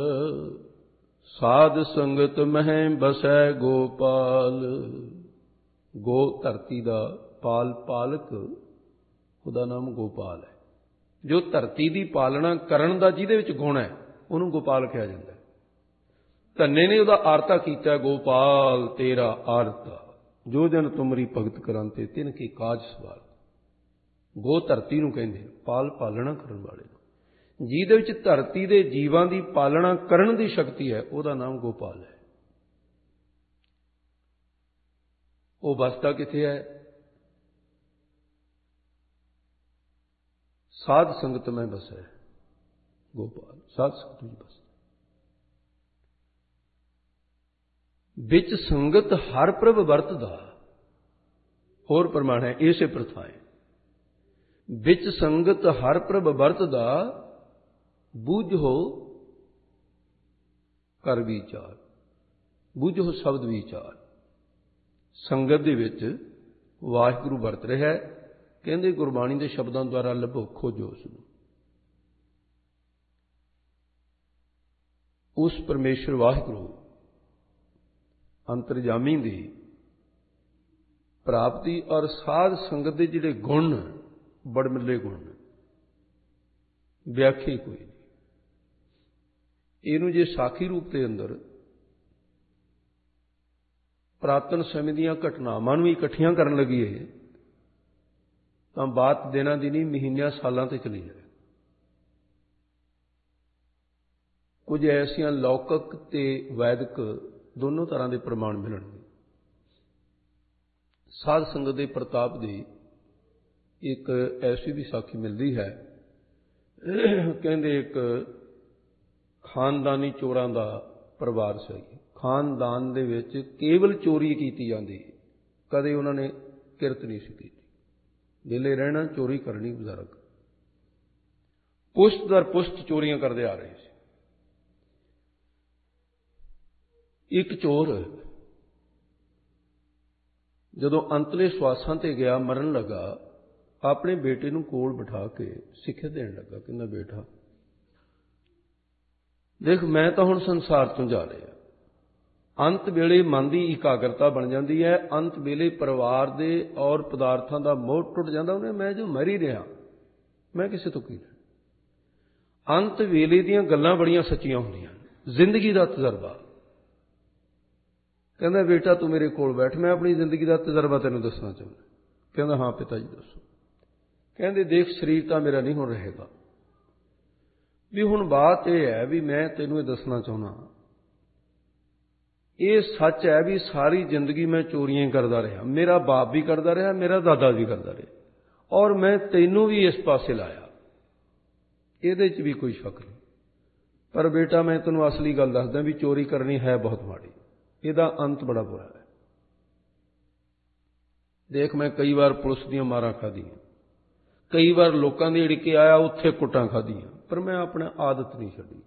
Speaker 1: ਸਾਧ ਸੰਗਤ ਮਹਿ ਬਸੈ ਗੋਪਾਲ। ਗੋ ਧਰਤੀ ਦਾ, ਪਾਲ ਪਾਲਕ ਉਹਦਾ ਨਾਮ ਗੋਪਾਲ ਹੈ। ਜੋ ਧਰਤੀ ਦੀ ਪਾਲਣਾ ਕਰਨ ਦਾ ਜਿਹਦੇ ਵਿੱਚ ਗੁਣ ਹੈ ਉਹਨੂੰ ਗੋਪਾਲ ਕਿਹਾ ਜਾਂਦਾ ਹੈ। ਧੰਨੇ ਨੇ ਉਹਦਾ ਆਰਤਾ ਕੀਤਾ, ਗੋਪਾਲ ਤੇਰਾ ਆਰਤਾ, ਜੋ ਜਨ ਤੁਮਰੀ ਭਗਤ ਕਰਾਂਤੇ ਤਿਨ ਕੀ ਕਾਜ ਸਵਾਰ। ਗੋ ਧਰਤੀ ਨੂੰ ਕਹਿੰਦੇ, ਪਾਲ ਪਾਲਣਾ ਕਰਨ ਵਾਲੇ ਨੂੰ, ਜਿਹਦੇ ਵਿੱਚ ਧਰਤੀ ਦੇ ਜੀਵਾਂ ਦੀ ਪਾਲਣਾ ਕਰਨ ਦੀ ਸ਼ਕਤੀ ਹੈ ਉਹਦਾ ਨਾਮ ਗੋਪਾਲ ਹੈ। ਉਹ ਵਸਦਾ ਕਿੱਥੇ ਹੈ? ਸਾਧ ਸੰਗਤ ਮੈਂ ਬਸੈ ਗੋਪਾਲ, ਸਾਧ ਸੰਗਤ ਵਿੱਚ ਬਸਦਾ। ਵਿੱਚ ਸੰਗਤ ਹਰ ਪ੍ਰਭ ਵਰਤਦਾ, ਹੋਰ ਪ੍ਰਮਾਣ ਹੈ, ਇਸੇ ਪ੍ਰਥਾ ਹੈ। ਵਿੱਚ ਸੰਗਤ ਹਰ ਪ੍ਰਭ ਵਰਤਦਾ, ਬੂਝੋ ਕਰ ਵਿਚਾਰ, ਬੂਝੋ ਸ਼ਬਦ ਵਿਚਾਰ। ਸੰਗਤ ਦੇ ਵਿੱਚ ਵਾਹਿਗੁਰੂ ਵਰਤ ਰਿਹਾ ਹੈ, ਕਹਿੰਦੇ ਗੁਰਬਾਣੀ ਦੇ ਸ਼ਬਦਾਂ ਦੁਆਰਾ ਲੱਭੋ, ਖੋਜੋ ਉਸ ਨੂੰ। ਉਸ ਪਰਮੇਸ਼ਰ ਵਾਹਿਗੁਰੂ ਅੰਤਰਜਾਮੀ ਦੀ ਪ੍ਰਾਪਤੀ ਔਰ ਸਾਧ ਸੰਗਤ ਦੇ ਜਿਹੜੇ ਗੁਣ, ਬੜਮਿੱਲੇ ਗੁਣ, ਵਿਆਖੀ ਕੋਈ ਨਹੀਂ। ਇਹਨੂੰ ਜੇ ਸਾਖੀ ਰੂਪ ਦੇ ਅੰਦਰ ਪ੍ਰਾਤਨ ਸਮੇਂ ਦੀਆਂ ਘਟਨਾਵਾਂ ਨੂੰ ਇਕੱਠੀਆਂ ਕਰਨ ਲੱਗੀਏ ਤਾਂ ਬਾਤ ਦਿਨਾਂ ਦੀ ਨਹੀਂ, ਮਹੀਨਿਆਂ ਸਾਲਾਂ ਤੇ ਚਲੀ ਜਾਏ। ਕੁਝ ਐਸੀਆਂ ਲੌਕਿਕ ਤੇ ਵੈਦਿਕ ਦੋਨੋਂ ਤਰ੍ਹਾਂ ਦੇ ਪ੍ਰਮਾਣ ਮਿਲਣਗੇ। ਸਾਧ ਸੰਗਤ ਦੇ ਪ੍ਰਤਾਪ ਦੀ ਇੱਕ ਐਸੀ ਵੀ ਸਾਖੀ ਮਿਲਦੀ ਹੈ, ਕਹਿੰਦੇ ਇੱਕ ਖਾਨਦਾਨੀ ਚੋਰਾਂ ਦਾ ਪਰਿਵਾਰ ਸੀ। ਖਾਨਦਾਨ ਦੇ ਵਿੱਚ ਕੇਵਲ ਚੋਰੀ ਕੀਤੀ ਜਾਂਦੀ, ਕਦੇ ਉਹਨਾਂ ਨੇ ਕਿਰਤ ਨਹੀਂ ਸੀ ਕੀਤੀ। ਵਿਹਲੇ ਰਹਿਣਾ, ਚੋਰੀ ਕਰਨੀ ਬਜ਼ੁਰਗ, ਪੁਸ਼ਤ ਦਰ ਪੁਸ਼ਤ ਚੋਰੀਆਂ ਕਰਦੇ ਆ ਰਹੇ ਸੀ। ਇੱਕ ਚੋਰ ਜਦੋਂ ਅੰਤਲੇ ਸਵਾਸਾਂ ਤੇ ਗਿਆ, ਮਰਨ ਲੱਗਾ, ਆਪਣੇ ਬੇਟੇ ਨੂੰ ਕੋਲ ਬਿਠਾ ਕੇ ਸਿੱਖਿਆ ਦੇਣ ਲੱਗਾ। ਕਹਿੰਦਾ, ਬੇਟਾ ਦੇਖ, ਮੈਂ ਤਾਂ ਹੁਣ ਸੰਸਾਰ ਤੋਂ ਜਾ ਰਿਹਾ, ਅੰਤ ਵੇਲੇ ਮਨ ਦੀ ਇਕਾਗਰਤਾ ਬਣ ਜਾਂਦੀ ਹੈ, ਅੰਤ ਵੇਲੇ ਪਰਿਵਾਰ ਦੇ ਔਰ ਪਦਾਰਥਾਂ ਦਾ ਮੋਹ ਟੁੱਟ ਜਾਂਦਾ। ਉਹਨੇ, ਮੈਂ ਜੋ ਮਰ ਹੀ ਰਿਹਾ, ਮੈਂ ਕਿਸੇ ਤੋਂ ਕੀ ਲੈਣਾ। ਅੰਤ ਵੇਲੇ ਦੀਆਂ ਗੱਲਾਂ ਬੜੀਆਂ ਸੱਚੀਆਂ ਹੁੰਦੀਆਂ, ਜ਼ਿੰਦਗੀ ਦਾ ਤਜਰਬਾ। ਕਹਿੰਦਾ, ਬੇਟਾ ਤੂੰ ਮੇਰੇ ਕੋਲ ਬੈਠ, ਮੈਂ ਆਪਣੀ ਜ਼ਿੰਦਗੀ ਦਾ ਤਜਰਬਾ ਤੈਨੂੰ ਦੱਸਣਾ ਚਾਹੁੰਦਾ। ਕਹਿੰਦਾ, ਹਾਂ ਪਿਤਾ ਜੀ ਦੱਸੋ। ਕਹਿੰਦੇ, ਦੇਖ, ਸਰੀਰ ਤਾਂ ਮੇਰਾ ਨਹੀਂ ਹੁਣ ਰਹੇਗਾ, ਵੀ ਹੁਣ ਬਾਤ ਇਹ ਹੈ ਵੀ ਮੈਂ ਤੈਨੂੰ ਇਹ ਦੱਸਣਾ ਚਾਹੁੰਦਾ, ਇਹ ਸੱਚ ਹੈ ਵੀ ਸਾਰੀ ਜ਼ਿੰਦਗੀ ਮੈਂ ਚੋਰੀਆਂ ਹੀ ਕਰਦਾ ਰਿਹਾ, ਮੇਰਾ ਬਾਪ ਵੀ ਕਰਦਾ ਰਿਹਾ, ਮੇਰਾ ਦਾਦਾ ਵੀ ਕਰਦਾ ਰਿਹਾ, ਔਰ ਮੈਂ ਤੈਨੂੰ ਵੀ ਇਸ ਪਾਸੇ ਲਾਇਆ, ਇਹਦੇ 'ਚ ਵੀ ਕੋਈ ਸ਼ੱਕ ਨਹੀਂ। ਪਰ ਬੇਟਾ ਮੈਂ ਤੈਨੂੰ ਅਸਲੀ ਗੱਲ ਦੱਸਦਾ ਵੀ ਚੋਰੀ ਕਰਨੀ ਹੈ ਬਹੁਤ ਮਾੜੀ, ਇਹਦਾ ਅੰਤ ਬੜਾ ਬੁਰਾ ਹੈ। ਦੇਖ, ਮੈਂ ਕਈ ਵਾਰ ਪੁਲਿਸ ਦੀਆਂ ਮਾਰਾਂ ਖਾਧੀਆਂ, ਕਈ ਵਾਰ ਲੋਕਾਂ ਦੇ ਢਿੱਕੇ ਆਇਆ, ਉੱਥੇ ਕੁੱਟਾਂ ਖਾਧੀਆਂ, ਪਰ ਮੈਂ ਆਪਣਾ ਆਦਤ ਨਹੀਂ ਛੱਡੀ।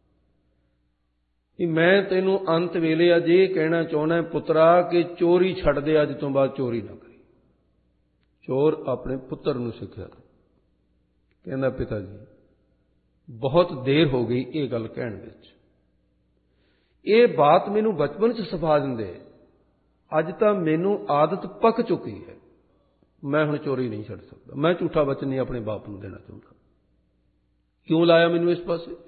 Speaker 1: ਕਿ ਮੈਂ ਤੈਨੂੰ ਅੰਤ ਵੇਲੇ ਅੱਜ ਇਹ ਕਹਿਣਾ ਚਾਹੁੰਦਾ ਪੁੱਤਰਾ ਕਿ ਚੋਰੀ ਛੱਡ ਦੇ, ਅੱਜ ਤੋਂ ਬਾਅਦ ਚੋਰੀ ਨਾ ਕਰੀ। ਚੋਰ ਆਪਣੇ ਪੁੱਤਰ ਨੂੰ ਸਿੱਖਿਆ। ਕਹਿੰਦਾ, ਪਿਤਾ ਜੀ ਬਹੁਤ ਦੇਰ ਹੋ ਗਈ ਇਹ ਗੱਲ ਕਹਿਣ ਵਿੱਚ, ਇਹ ਬਾਤ ਮੈਨੂੰ ਬਚਪਨ 'ਚ ਸਿਖਾ ਦਿੰਦੇ, ਅੱਜ ਤਾਂ ਮੈਨੂੰ ਆਦਤ ਪੱਕ ਚੁੱਕੀ ਹੈ, ਮੈਂ ਹੁਣ ਚੋਰੀ ਨਹੀਂ ਛੱਡ ਸਕਦਾ, ਮੈਂ ਝੂਠਾ ਵਚਨ ਨਹੀਂ ਆਪਣੇ ਬਾਪ ਨੂੰ ਦੇਣਾ ਚਾਹੁੰਦਾ। ਕਿਉਂ ਲਾਇਆ ਮੈਨੂੰ ਇਸ ਪਾਸੇ?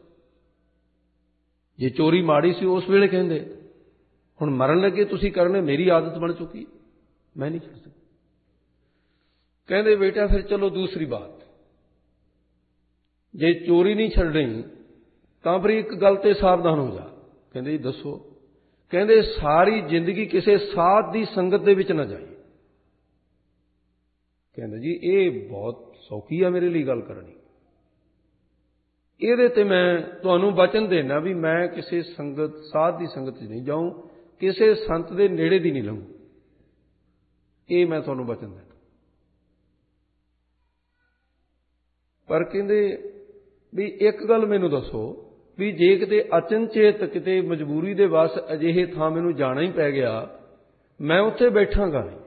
Speaker 1: ਜੇ ਚੋਰੀ ਮਾੜੀ ਸੀ ਉਸ ਵੇਲੇ ਕਹਿੰਦੇ, ਹੁਣ ਮਰਨ ਲੱਗੇ ਤੁਸੀਂ ਕਰਨੇ, ਮੇਰੀ ਆਦਤ ਬਣ ਚੁੱਕੀ, ਮੈਂ ਨਹੀਂ ਛੱਡ ਸਕਦਾ। ਕਹਿੰਦੇ, ਬੇਟਾ ਫਿਰ ਚਲੋ ਦੂਸਰੀ ਬਾਤ, ਜੇ ਚੋਰੀ ਨਹੀਂ ਛੱਡਣੀ ਤਾਂ ਫਿਰ ਇੱਕ ਗੱਲ ਤੇ ਸਾਵਧਾਨ ਹੋ ਜਾ। ਕਹਿੰਦੇ, ਜੀ ਦੱਸੋ। ਕਹਿੰਦੇ, ਸਾਰੀ ਜ਼ਿੰਦਗੀ ਕਿਸੇ ਸਾਧ ਦੀ ਸੰਗਤ ਦੇ ਵਿੱਚ ਨਾ ਜਾਈ। ਕਹਿੰਦੇ, ਜੀ ਇਹ ਬਹੁਤ ਸੌਖੀ ਆ ਮੇਰੇ ਲਈ ਗੱਲ ਕਰਨੀ, ਇਹਦੇ ਤੇ ਮੈਂ ਤੁਹਾਨੂੰ ਵਚਨ ਦੇਣਾ ਵੀ ਮੈਂ ਕਿਸੇ ਸੰਗਤ ਸਾਧ ਦੀ ਸੰਗਤ 'ਚ ਨਹੀਂ ਜਾਊਂ, ਕਿਸੇ ਸੰਤ ਦੇ ਨੇੜੇ ਦੀ ਨਹੀਂ ਲੰਘੂ, ਇਹ ਮੈਂ ਤੁਹਾਨੂੰ ਵਚਨ ਦੇਣਾ। ਪਰ ਕਹਿੰਦੇ ਵੀ ਇੱਕ ਗੱਲ ਮੈਨੂੰ ਦੱਸੋ ਵੀ ਜੇ ਕਿਤੇ ਅਚਨਚੇਤ ਕਿਤੇ ਮਜਬੂਰੀ ਦੇ ਵਸ ਅਜਿਹੇ ਥਾਂ ਮੈਨੂੰ ਜਾਣਾ ਹੀ ਪੈ ਗਿਆ, ਮੈਂ ਉੱਥੇ ਬੈਠਾਂਗਾ ਨਹੀਂ,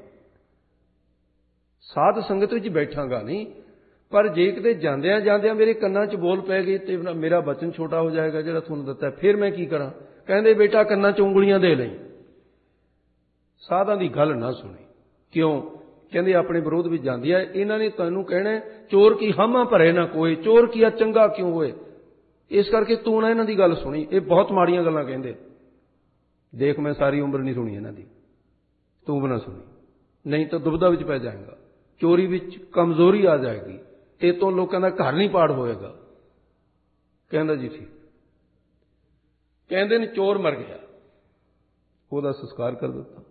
Speaker 1: ਸਾਧ ਸੰਗਤ ਵਿੱਚ ਬੈਠਾਂਗਾ ਨਹੀਂ, ਪਰ ਜੇ ਕਿਤੇ ਜਾਂਦਿਆਂ ਜਾਂਦਿਆਂ ਮੇਰੇ ਕੰਨਾਂ 'ਚ ਬੋਲ ਪੈ ਗਏ ਤੇ ਮੇਰਾ ਬਚਨ ਛੋਟਾ ਹੋ ਜਾਏਗਾ ਜਿਹੜਾ ਤੁਹਾਨੂੰ ਦਿੱਤਾ, ਫਿਰ ਮੈਂ ਕੀ ਕਰਾਂ? ਕਹਿੰਦੇ, ਬੇਟਾ ਕੰਨਾਂ 'ਚ ਉਂਗਲੀਆਂ ਦੇ ਲਈ, ਸਾਧਾਂ ਦੀ ਗੱਲ ਨਾ ਸੁਣੀ। ਕਿਉਂ? ਕਹਿੰਦੇ ਆਪਣੇ ਵਿਰੋਧ ਵਿੱਚ ਜਾਂਦੀ ਹੈ। ਇਹਨਾਂ ਨੇ ਤੈਨੂੰ ਕਹਿਣਾ ਚੋਰ ਕੀ ਹਾਮਾ ਭਰੇ ਨਾ ਕੋਈ, ਚੋਰ ਕੀ ਆ ਚੰਗਾ ਕਿਉਂ ਹੋਏ। ਇਸ ਕਰਕੇ ਤੂੰ ਨਾ ਇਹਨਾਂ ਦੀ ਗੱਲ ਸੁਣੀ, ਇਹ ਬਹੁਤ ਮਾੜੀਆਂ ਗੱਲਾਂ ਕਹਿੰਦੇ। ਦੇਖ ਮੈਂ ਸਾਰੀ ਉਮਰ ਨਹੀਂ ਸੁਣੀ ਇਹਨਾਂ ਦੀ, ਤੂੰ ਵੀ ਨਾ ਸੁਣੀ, ਨਹੀਂ ਤਾਂ ਦੁਬਿਧਾ ਵਿੱਚ ਪੈ ਜਾਏਗਾ, ਚੋਰੀ ਵਿੱਚ ਕਮਜ਼ੋਰੀ ਆ ਜਾਏਗੀ, ਇਹ ਤੋਂ ਲੋਕਾਂ ਦਾ ਘਰ ਨਹੀਂ ਪਾੜ ਹੋਏਗਾ। ਕਹਿੰਦਾ ਜੀ ਠੀਕ। ਕਹਿੰਦੇ ਨੇ ਚੋਰ ਮਰ ਗਿਆ, ਉਹਦਾ ਸੰਸਕਾਰ ਕਰ ਦਿੱਤਾ।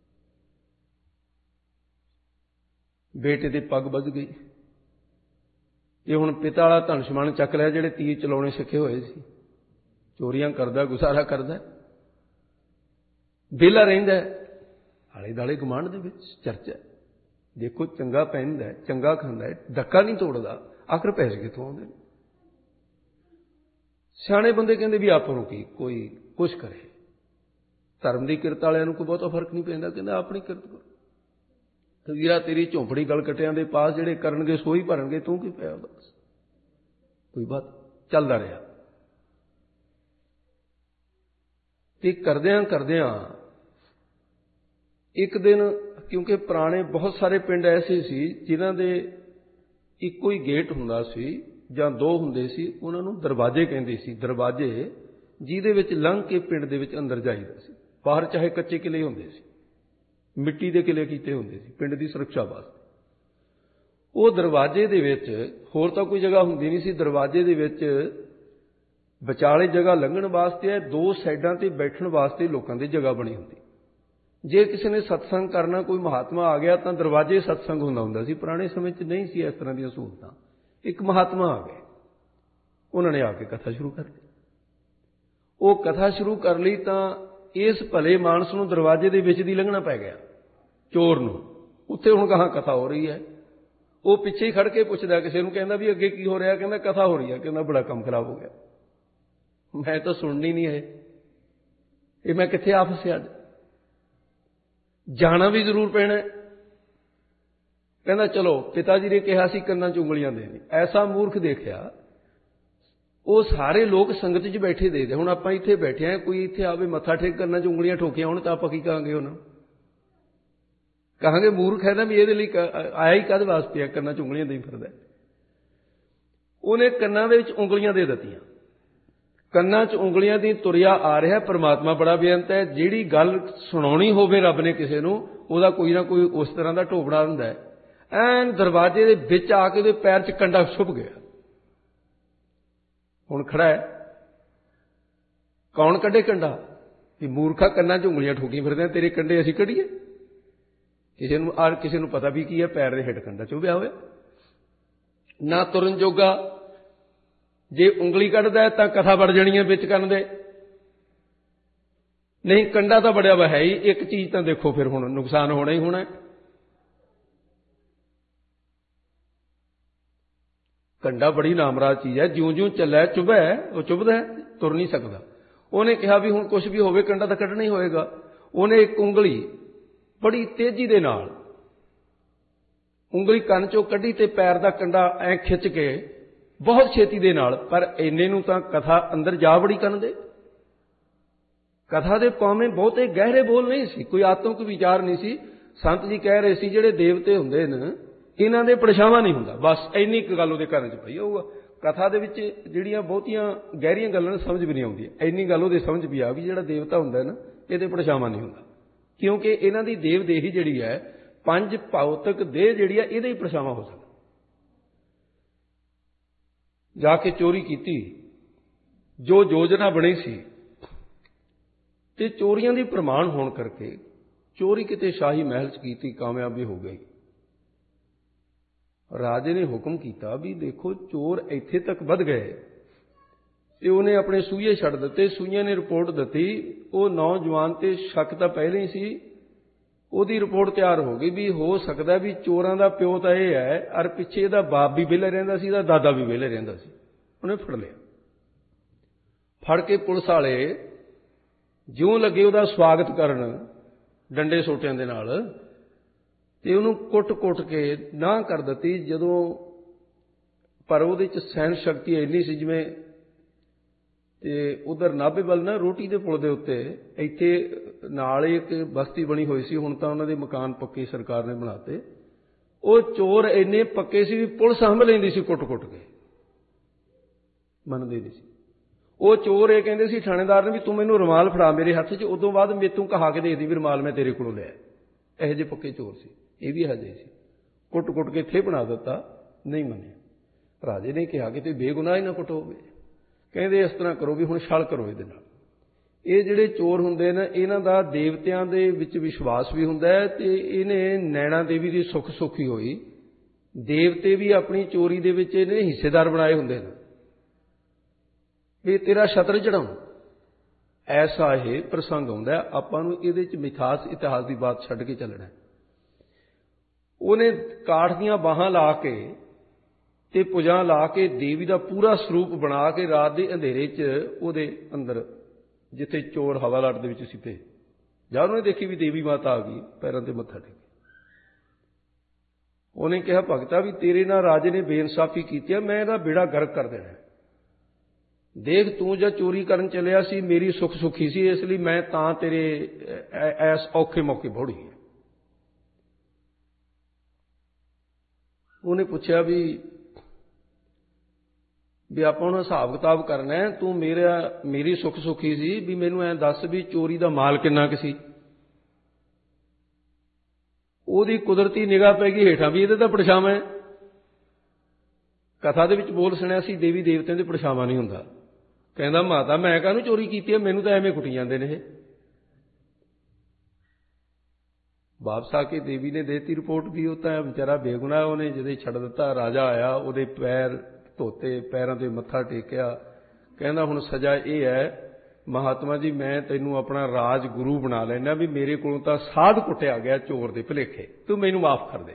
Speaker 1: ਬੇਟੇ ਦੀ ਪੱਗ ਬੱਝ ਗਈ। ਇਹ ਹੁਣ ਪਿਤਾ ਵਾਲਾ ਧਨ ਸਮਾਨ ਚੱਕ ਲਿਆ, ਜਿਹੜੇ ਤੀਰ ਚਲਾਉਣੇ ਸਿੱਖੇ ਹੋਏ ਸੀ, ਚੋਰੀਆਂ ਕਰਦਾ, ਗੁਜ਼ਾਰਾ ਕਰਦਾ, ਵਿਹਲਾ ਰਹਿੰਦਾ, ਆਲੇ ਦੁਆਲੇ ਗੁਆਂਢ ਦੇ ਵਿੱਚ ਚਰਚਾ, ਦੇਖੋ ਚੰਗਾ ਪਹਿਨਦਾ, ਚੰਗਾ ਖਾਂਦਾ, ਡੱਕਾ ਨਹੀਂ ਤੋੜਦਾ, ਆਖਰ ਪੈਸੇ ਕਿੱਥੋਂ ਆਉਂਦੇ ਨੇ। ਸਿਆਣੇ ਬੰਦੇ ਕਹਿੰਦੇ ਵੀ ਆਪਾਂ ਨੂੰ ਕੀ, ਕੋਈ ਕੁਛ ਕਰੇ, ਧਰਮ ਦੀ ਕਿਰਤ ਵਾਲਿਆਂ ਨੂੰ ਕੋਈ ਬਹੁਤਾ ਫਰਕ ਨਹੀਂ ਪੈਂਦਾ, ਕਹਿੰਦਾ ਆਪਣੀ ਕਿਰਤ ਕਰੋ। ਵੀਰਾ ਤੇਰੀ ਝੋਂਪੜੀ ਗਲਕਟਿਆਂ ਦੇ ਪਾਸ ਜਿਹੜੇ ਕਰਨਗੇ ਸੋਈ ਭਰਨਗੇ, ਤੂੰ ਕੀ ਪਿਆ। ਬਸ ਕੋਈ ਬਾਤ ਚੱਲਦਾ ਰਿਹਾ। ਤੇ ਕਰਦਿਆਂ ਕਰਦਿਆਂ ਇੱਕ ਦਿਨ, ਕਿਉਂਕਿ ਪੁਰਾਣੇ ਬਹੁਤ ਸਾਰੇ ਪਿੰਡ ਐਸੇ ਸੀ ਜਿਨ੍ਹਾਂ ਦੇ ਇੱਕੋ ਹੀ ਗੇਟ ਹੁੰਦਾ ਸੀ ਜਾਂ ਦੋ ਹੁੰਦੇ ਸੀ, ਉਹਨਾਂ ਨੂੰ ਦਰਵਾਜ਼ੇ ਕਹਿੰਦੇ ਸੀ। ਦਰਵਾਜ਼ੇ ਜਿਹਦੇ ਵਿੱਚ ਲੰਘ ਕੇ ਪਿੰਡ ਦੇ ਵਿੱਚ ਅੰਦਰ ਜਾਈਦਾ ਸੀ। ਬਾਹਰ ਚਾਹੇ ਕੱਚੇ ਕਿਲੇ ਹੁੰਦੇ ਸੀ, ਮਿੱਟੀ ਦੇ ਕਿਲੇ ਕੀਤੇ ਹੁੰਦੇ ਸੀ ਪਿੰਡ ਦੀ ਸੁਰੱਖਿਆ ਵਾਸਤੇ। ਉਹ ਦਰਵਾਜ਼ੇ ਦੇ ਵਿੱਚ ਹੋਰ ਤਾਂ ਕੋਈ ਜਗ੍ਹਾ ਹੁੰਦੀ ਨਹੀਂ ਸੀ। ਦਰਵਾਜ਼ੇ ਦੇ ਵਿੱਚ ਵਿਚਾਲੇ ਜਗ੍ਹਾ ਲੰਘਣ ਵਾਸਤੇ ਹੈ, ਦੋ ਸਾਈਡਾਂ ਤੇ ਬੈਠਣ ਵਾਸਤੇ ਲੋਕਾਂ ਦੀ ਜਗ੍ਹਾ ਬਣੀ ਹੁੰਦੀ। ਜੇ ਕਿਸੇ ਨੇ ਸਤਸੰਗ ਕਰਨਾ, ਕੋਈ ਮਹਾਤਮਾ ਆ ਗਿਆ ਤਾਂ ਦਰਵਾਜ਼ੇ ਸਤਸੰਗ ਹੁੰਦਾ ਹੁੰਦਾ ਸੀ। ਪੁਰਾਣੇ ਸਮੇਂ 'ਚ ਨਹੀਂ ਸੀ ਇਸ ਤਰ੍ਹਾਂ ਦੀਆਂ ਸਹੂਲਤਾਂ। ਇੱਕ ਮਹਾਤਮਾ ਆ ਗਏ, ਉਹਨਾਂ ਨੇ ਆ ਕੇ ਕਥਾ ਸ਼ੁਰੂ ਕਰ ਲਈ। ਉਹ ਕਥਾ ਸ਼ੁਰੂ ਕਰ ਲਈ ਤਾਂ ਇਸ ਭਲੇ ਮਾਨਸ ਨੂੰ ਦਰਵਾਜ਼ੇ ਦੇ ਵਿੱਚ ਦੀ ਲੰਘਣਾ ਪੈ ਗਿਆ, ਚੋਰ ਨੂੰ। ਉੱਥੇ ਹੁਣ ਕਹਾਂ ਕਥਾ ਹੋ ਰਹੀ ਹੈ, ਉਹ ਪਿੱਛੇ ਹੀ ਖੜ ਕੇ ਪੁੱਛਦਾ ਕਿਸੇ ਨੂੰ, ਕਹਿੰਦਾ ਵੀ ਅੱਗੇ ਕੀ ਹੋ ਰਿਹਾ। ਕਹਿੰਦਾ ਕਥਾ ਹੋ ਰਹੀ ਹੈ। ਕਹਿੰਦਾ ਬੜਾ ਕੰਮ ਖਰਾਬ ਹੋ ਗਿਆ, ਮੈਂ ਤਾਂ ਸੁਣਨੀ ਨਹੀਂ ਹੈ, ਇਹ ਮੈਂ ਕਿੱਥੇ ਆ ਫਸਿਆ, ਅੱਜ ਜਾਣਾ ਵੀ ਜ਼ਰੂਰ ਪੈਣਾ। ਕਹਿੰਦਾ ਚਲੋ, ਪਿਤਾ ਜੀ ਨੇ ਕਿਹਾ ਸੀ ਕੰਨਾਂ 'ਚ ਉਂਗਲੀਆਂ ਦੇਣੀ। ਐਸਾ ਮੂਰਖ ਦੇਖਿਆ, ਉਹ ਸਾਰੇ ਲੋਕ ਸੰਗਤ 'ਚ ਬੈਠੇ ਦੇਖਦੇ। ਹੁਣ ਆਪਾਂ ਇੱਥੇ ਬੈਠੇ ਹਾਂ, ਕੋਈ ਇੱਥੇ ਆਵੇ ਮੱਥਾ ਟੇਕ ਕੰਨਾਂ 'ਚ ਉਂਗਲੀਆਂ ਠੋਕੀਆਂ ਹੁਣ ਤਾਂ ਆਪਾਂ ਕੀ ਕਹਾਂਗੇ ਉਹਨਾਂ? ਕਹਾਂਗੇ ਮੂਰਖ ਹੈ ਨਾ, ਵੀ ਇਹਦੇ ਲਈ ਆਇਆ ਹੀ ਕਾਹਦੇ ਵਾਸਤੇ ਆ, ਕੰਨਾਂ 'ਚ ਉਂਗਲੀਆਂ ਦੇਈ ਫਿਰਦਾ। ਉਹਨੇ ਕੰਨਾਂ ਦੇ ਵਿੱਚ ਉਂਗਲੀਆਂ ਦੇ ਦਿੱਤੀਆਂ, ਕੰਨਾਂ 'ਚ ਉਂਗਲੀਆਂ ਦੀ ਤੁਰਿਆ ਆ ਰਿਹਾ। ਪਰਮਾਤਮਾ ਬੜਾ ਬੇਅੰਤ ਹੈ, ਜਿਹੜੀ ਗੱਲ ਸੁਣਾਉਣੀ ਹੋਵੇ ਰੱਬ ਨੇ ਕਿਸੇ ਨੂੰ, ਉਹਦਾ ਕੋਈ ਨਾ ਕੋਈ ਉਸ ਤਰ੍ਹਾਂ ਦਾ ਢੋਬੜਾ ਹੁੰਦਾ ਹੈ। ਐਨ ਦਰਵਾਜ਼ੇ ਦੇ ਵਿੱਚ ਆ ਕੇ ਉਹਦੇ ਪੈਰ 'ਚ ਕੰਡਾ ਛੁਪ ਗਿਆ। ਹੁਣ ਖੜਾ ਹੈ, ਕੌਣ ਕੱਢੇ ਕੰਡਾ? ਵੀ ਮੂਰਖਾ, ਕੰਨਾਂ 'ਚ ਉਂਗਲੀਆਂ ਠੋਕੀ ਫਿਰਦੇ ਆ, ਤੇਰੇ ਕੰਡੇ ਅਸੀਂ ਕੱਢੀਏ? ਕਿਸੇ ਨੂੰ ਆ ਕਿਸੇ ਨੂੰ ਪਤਾ ਵੀ ਕੀ ਹੈ, ਪੈਰ ਦੇ ਹੇਠ ਕੰਡਾ ਚੁਭਿਆ ਹੋਇਆ, ਨਾ ਤੁਰਨ ਜੋਗਾ। ਜੇ ਉਂਗਲੀ ਕੱਢਦਾ ਹੈ ਤਾਂ ਕਥਾ ਵੜ ਜਾਣੀ ਹੈ ਵਿੱਚ ਕੰਨ ਦੇ, ਨਹੀਂ ਕੰਡਾ ਤਾਂ ਬੜਿਆ ਵਾ ਹੈ ਹੀ। ਇੱਕ ਚੀਜ਼ ਤਾਂ ਦੇਖੋ, ਫਿਰ ਹੁਣ ਨੁਕਸਾਨ ਹੋਣਾ ਹੀ ਹੋਣਾ। ਕੰਡਾ ਬੜੀ ਨਾਮਰਾਜ ਚੀਜ਼ ਹੈ, ਜਿਉਂ ਜਿਉਂ ਚੱਲਿਆ ਚੁਭਾ, ਉਹ ਚੁਭਦਾ, ਤੁਰ ਨਹੀਂ ਸਕਦਾ। ਉਹਨੇ ਕਿਹਾ ਵੀ ਹੁਣ ਕੁਛ ਵੀ ਹੋਵੇ ਕੰਡਾ ਤਾਂ ਕੱਢਣਾ ਹੀ ਹੋਏਗਾ। ਉਹਨੇ ਇੱਕ ਉਂਗਲੀ ਬੜੀ ਤੇਜ਼ੀ ਦੇ ਨਾਲ ਉਂਗਲੀ ਕੰਨ 'ਚੋਂ ਕੱਢੀ ਤੇ ਪੈਰ ਦਾ ਕੰਡਾ ਐਂ ਖਿੱਚ ਕੇ ਬਹੁਤ ਛੇਤੀ ਦੇ ਨਾਲ, ਪਰ ਇੰਨੇ ਨੂੰ ਤਾਂ ਕਥਾ ਅੰਦਰ ਜਾ ਵੜੀ ਕੰਨ ਦੇ। ਕਥਾ ਦੇ ਭਾਵੇਂ ਬਹੁਤੇ ਗਹਿਰੇ ਬੋਲ ਨਹੀਂ ਸੀ, ਕੋਈ ਆਤਮਿਕ ਵਿਚਾਰ ਨਹੀਂ ਸੀ। ਸੰਤ ਜੀ ਕਹਿ ਰਹੇ ਸੀ ਜਿਹੜੇ ਦੇਵਤੇ ਹੁੰਦੇ ਨੇ ਇਹਨਾਂ ਦੇ ਪਰਛਾਵਾਂ ਨਹੀਂ ਹੁੰਦਾ, ਬਸ ਇੰਨੀ ਕੁ ਗੱਲ ਉਹਦੇ ਕੰਨ 'ਚ ਪਈ ਹੋਊਗਾ। ਕਥਾ ਦੇ ਵਿੱਚ ਜਿਹੜੀਆਂ ਬਹੁਤੀਆਂ ਗਹਿਰੀਆਂ ਗੱਲਾਂ ਨੇ ਸਮਝ ਵੀ ਨਹੀਂ ਆਉਂਦੀਆਂ, ਇੰਨੀ ਗੱਲ ਉਹਦੇ ਸਮਝ ਵੀ ਆ ਵੀ ਜਿਹੜਾ ਦੇਵਤਾ ਹੁੰਦਾ ਨਾ ਇਹਦੇ ਪਰਛਾਵਾਂ ਨਹੀਂ ਹੁੰਦਾ, ਕਿਉਂਕਿ ਇਹਨਾਂ ਦੀ ਦੇਵ ਦੇਹੀ ਜਿਹੜੀ ਹੈ, ਪੰਜ ਭੌਤਿਕ ਦੇਹ ਜਿਹੜੀ ਹੈ, ਇਹਦੇ ਹੀ ਪਰਛਾਵਾਂ ਹੋ ਸਕਦਾ। ਜਾ ਕੇ ਚੋਰੀ ਕੀਤੀ, ਜੋ ਯੋਜਨਾ ਬਣੀ ਸੀ, ਤੇ ਚੋਰੀਆਂ ਦੀ ਪ੍ਰਮਾਣ ਹੋਣ ਕਰਕੇ ਚੋਰੀ ਕਿਤੇ ਸ਼ਾਹੀ ਮਹਿਲ 'ਚ ਕੀਤੀ, ਕਾਮਯਾਬੀ ਹੋ ਗਈ। ਰਾਜੇ ਨੇ ਹੁਕਮ ਕੀਤਾ ਵੀ ਦੇਖੋ ਚੋਰ ਇੱਥੇ ਤੱਕ ਵੱਧ ਗਏ, ਤੇ ਉਹਨੇ ਆਪਣੇ ਸੂਈਏ ਛੱਡ ਦਿੱਤੇ। ਸੂਈਆਂ ਨੇ ਰਿਪੋਰਟ ਦਿੱਤੀ, ਉਹ ਨੌਜਵਾਨ ਤੇ ਸ਼ੱਕ ਤਾਂ ਪਹਿਲਾਂ ਹੀ ਸੀ, ਉਹਦੀ ਰਿਪੋਰਟ ਤਿਆਰ ਹੋ ਗਈ ਵੀ ਹੋ ਸਕਦਾ ਵੀ ਚੋਰਾਂ ਦਾ ਪਿਓ ਤਾਂ ਇਹ ਹੈ, ਔਰ ਪਿੱਛੇ ਇਹਦਾ ਬਾਪ ਵੀ ਵਿਹਲਾ ਰਹਿੰਦਾ ਸੀ, ਇਹਦਾ ਦਾਦਾ ਵੀ ਵਿਹਲਾ ਰਹਿੰਦਾ ਸੀ। ਉਹਨੇ ਫੜ ਲਿਆ। ਫੜ ਕੇ ਪੁਲਿਸ ਵਾਲੇ ਜਿਉਂ ਲੱਗੇ ਉਹਦਾ ਸਵਾਗਤ ਕਰਨ ਡੰਡੇ ਸੋਟਿਆਂ ਦੇ ਨਾਲ, ਤੇ ਉਹਨੂੰ ਕੁੱਟ-ਕੁੱਟ ਕੇ ਨਾਂਹ ਕਰ ਦਿੱਤੀ। ਜਦੋਂ ਪਰ ਉਹਦੇ 'ਚ ਸਹਿਣ ਸ਼ਕਤੀ ਇੰਨੀ ਸੀ, ਜਿਵੇਂ ਤੇ ਉਧਰ ਨਾਭੇ ਵੱਲ ਨਾ ਰੋਟੀ ਦੇ ਪੁਲ ਦੇ ਉੱਤੇ ਇੱਥੇ ਨਾਲ ਹੀ ਇੱਕ ਬਸਤੀ ਬਣੀ ਹੋਈ ਸੀ। ਹੁਣ ਤਾਂ ਉਹਨਾਂ ਦੇ ਮਕਾਨ ਪੱਕੇ ਸਰਕਾਰ ਨੇ ਬਣਾਤੇ, ਉਹ ਚੋਰ ਇੰਨੇ ਪੱਕੇ ਸੀ ਵੀ ਪੁਲਿਸ ਹੰਭ ਲੈਂਦੀ ਸੀ ਕੁੱਟ ਕੁੱਟ ਕੇ, ਮੰਨਦੇ ਨਹੀਂ ਸੀ। ਉਹ ਚੋਰ ਇਹ ਕਹਿੰਦੇ ਸੀ ਥਾਣੇਦਾਰ ਨੇ ਵੀ ਤੂੰ ਮੈਨੂੰ ਰੁਮਾਲ ਫੜਾ ਮੇਰੇ ਹੱਥ 'ਚ, ਉਦੋਂ ਬਾਅਦ ਮੇਰੇ ਤੂੰ ਕਹਾ ਕੇ ਦੇਖਦੀ ਵੀ ਰੁਮਾਲ ਮੈਂ ਤੇਰੇ ਕੋਲੋਂ ਲਿਆ। ਇਹੋ ਜਿਹੇ ਪੱਕੇ ਚੋਰ ਸੀ। ਇਹ ਵੀ ਇਹੋ ਜਿਹੇ ਸੀ। ਕੁੱਟ ਕੁੱਟ ਕੇ ਇੱਥੇ ਬਣਾ ਦਿੱਤਾ, ਨਹੀਂ ਮੰਨਿਆ। ਰਾਜੇ ਨੇ ਕਿਹਾ ਕਿ ਤੇ ਬੇਗੁਨਾਹ ਹੀ ਨਾ ਕੁੱਟੋਗੇ। ਕਹਿੰਦੇ ਇਸ ਤਰ੍ਹਾਂ ਕਰੋ ਵੀ ਹੁਣ ਛਲ ਕਰੋ ਇਹਦੇ ਨਾਲ। ਇਹ ਜਿਹੜੇ ਚੋਰ ਹੁੰਦੇ ਨੇ ਇਹਨਾਂ ਦਾ ਦੇਵਤਿਆਂ ਦੇ ਵਿੱਚ ਵਿਸ਼ਵਾਸ ਵੀ ਹੁੰਦਾ ਹੈ, ਤੇ ਇਹਨੇ ਨੈਣਾ ਦੇਵੀ ਦੀ ਸੁੱਖ ਸੁੱਖੀ ਹੋਈ। ਦੇਵਤੇ ਵੀ ਆਪਣੀ ਚੋਰੀ ਦੇ ਵਿੱਚ ਇਹਨੇ ਹਿੱਸੇਦਾਰ ਬਣਾਏ ਹੁੰਦੇ ਨੇ ਵੀ ਤੇਰਾ ਛਤਰ ਚੜਾਉਂ। ਐਸਾ ਇਹ ਪ੍ਰਸੰਗ ਆਉਂਦਾ। ਆਪਾਂ ਨੂੰ ਇਹਦੇ 'ਚ ਮਿਥਾਸ ਇਤਿਹਾਸ ਦੀ ਬਾਤ ਛੱਡ ਕੇ ਚੱਲਣਾ। ਉਹਨੇ ਕਾਠ ਦੀਆਂ ਬਾਹਾਂ ਲਾ ਕੇ ਤੇ ਭੁਜਾਂ ਲਾ ਕੇ ਦੇਵੀ ਦਾ ਪੂਰਾ ਸਰੂਪ ਬਣਾ ਕੇ ਰਾਤ ਦੇ ਅੰਧੇਰੇ 'ਚ ਉਹਦੇ ਅੰਦਰ, ਜਿੱਥੇ ਚੋਰ ਹਵਾਲਾਟ ਦੇ ਵਿੱਚ ਸੀ, ਤੇ ਜਦ ਉਹਨੇ ਦੇਖੀ ਵੀ ਦੇਵੀ ਮਾਤਾ ਆ ਗਈ, ਪੈਰਾਂ ਤੇ ਮੱਥਾ ਟੇਕਿਆ। ਉਹਨੇ ਕਿਹਾ ਭਗਤਾ ਵੀ ਤੇਰੇ ਨਾਲ ਰਾਜੇ ਨੇ ਬੇਇਨਸਾਫੀ ਕੀਤੀ ਹੈ, ਮੈਂ ਇਹਦਾ ਬੇੜਾ ਗਰਕ ਕਰ ਦੇਣਾ। ਦੇਖ ਤੂੰ ਜਦ ਚੋਰੀ ਕਰਨ ਚੱਲਿਆ ਸੀ ਮੇਰੀ ਸੁੱਖ ਸੁੱਖੀ ਸੀ, ਇਸ ਲਈ ਮੈਂ ਤਾਂ ਤੇਰੇ ਐਸ ਔਖੇ ਮੌਕੇ ਬੋੜੀ ਹੈ। ਉਹਨੇ ਪੁੱਛਿਆ ਵੀ ਵੀ ਆਪਾਂ ਹੁਣ ਹਿਸਾਬ ਕਿਤਾਬ ਕਰਨਾ, ਤੂੰ ਮੇਰਾ ਮੇਰੀ ਸੁੱਖ ਸੁੱਖੀ ਸੀ ਵੀ ਮੈਨੂੰ ਐਂ ਦੱਸ ਵੀ ਚੋਰੀ ਦਾ ਮਾਲ ਕਿੰਨਾ ਕੁ ਸੀ। ਉਹਦੀ ਕੁਦਰਤੀ ਨਿਗਾਹ ਪੈ ਗਈ ਹੇਠਾਂ ਵੀ ਇਹਦੇ ਤਾਂ ਪਰਛਾਵਾਂ ਹੈ। ਕਥਾ ਦੇ ਵਿੱਚ ਬੋਲ ਸੁਣਿਆ ਸੀ ਦੇਵੀ ਦੇਵਤਿਆਂ ਦੇ ਪਰਛਾਵਾਂ ਨਹੀਂ ਹੁੰਦਾ। ਕਹਿੰਦਾ ਮਾਤਾ ਮੈਂ ਕਾਹਨੂੰ ਚੋਰੀ ਕੀਤੀ ਹੈ, ਮੈਨੂੰ ਤਾਂ ਐਵੇਂ ਕੁੱਟੀ ਜਾਂਦੇ ਨੇ ਇਹ। ਵਾਪਸ ਆ ਕੇ ਦੇਵੀ ਨੇ ਦੇਤੀ ਰਿਪੋਰਟ ਵੀ ਉਹ ਤਾਂ ਵਿਚਾਰਾ ਬੇਗੁਨਾਹ, ਉਹਨੇ ਜਦੋਂ ਛੱਡ ਦਿੱਤਾ। ਰਾਜਾ ਆਇਆ, ਉਹਦੇ ਪੈਰ ਧੋਤੇ, ਪੈਰਾਂ 'ਤੇ ਮੱਥਾ ਟੇਕਿਆ। ਕਹਿੰਦਾ ਹੁਣ ਸਜ਼ਾ ਇਹ ਹੈ ਮਹਾਤਮਾ ਜੀ, ਮੈਂ ਤੈਨੂੰ ਆਪਣਾ ਰਾਜ ਗੁਰੂ ਬਣਾ ਲੈਣਾ ਵੀ ਮੇਰੇ ਕੋਲੋਂ ਤਾਂ ਸਾਧ ਕੁੱਟਿਆ ਗਿਆ ਚੋਰ ਦੇ ਭੁਲੇਖੇ, ਤੂੰ ਮੈਨੂੰ ਮਾਫ਼ ਕਰ ਦੇ।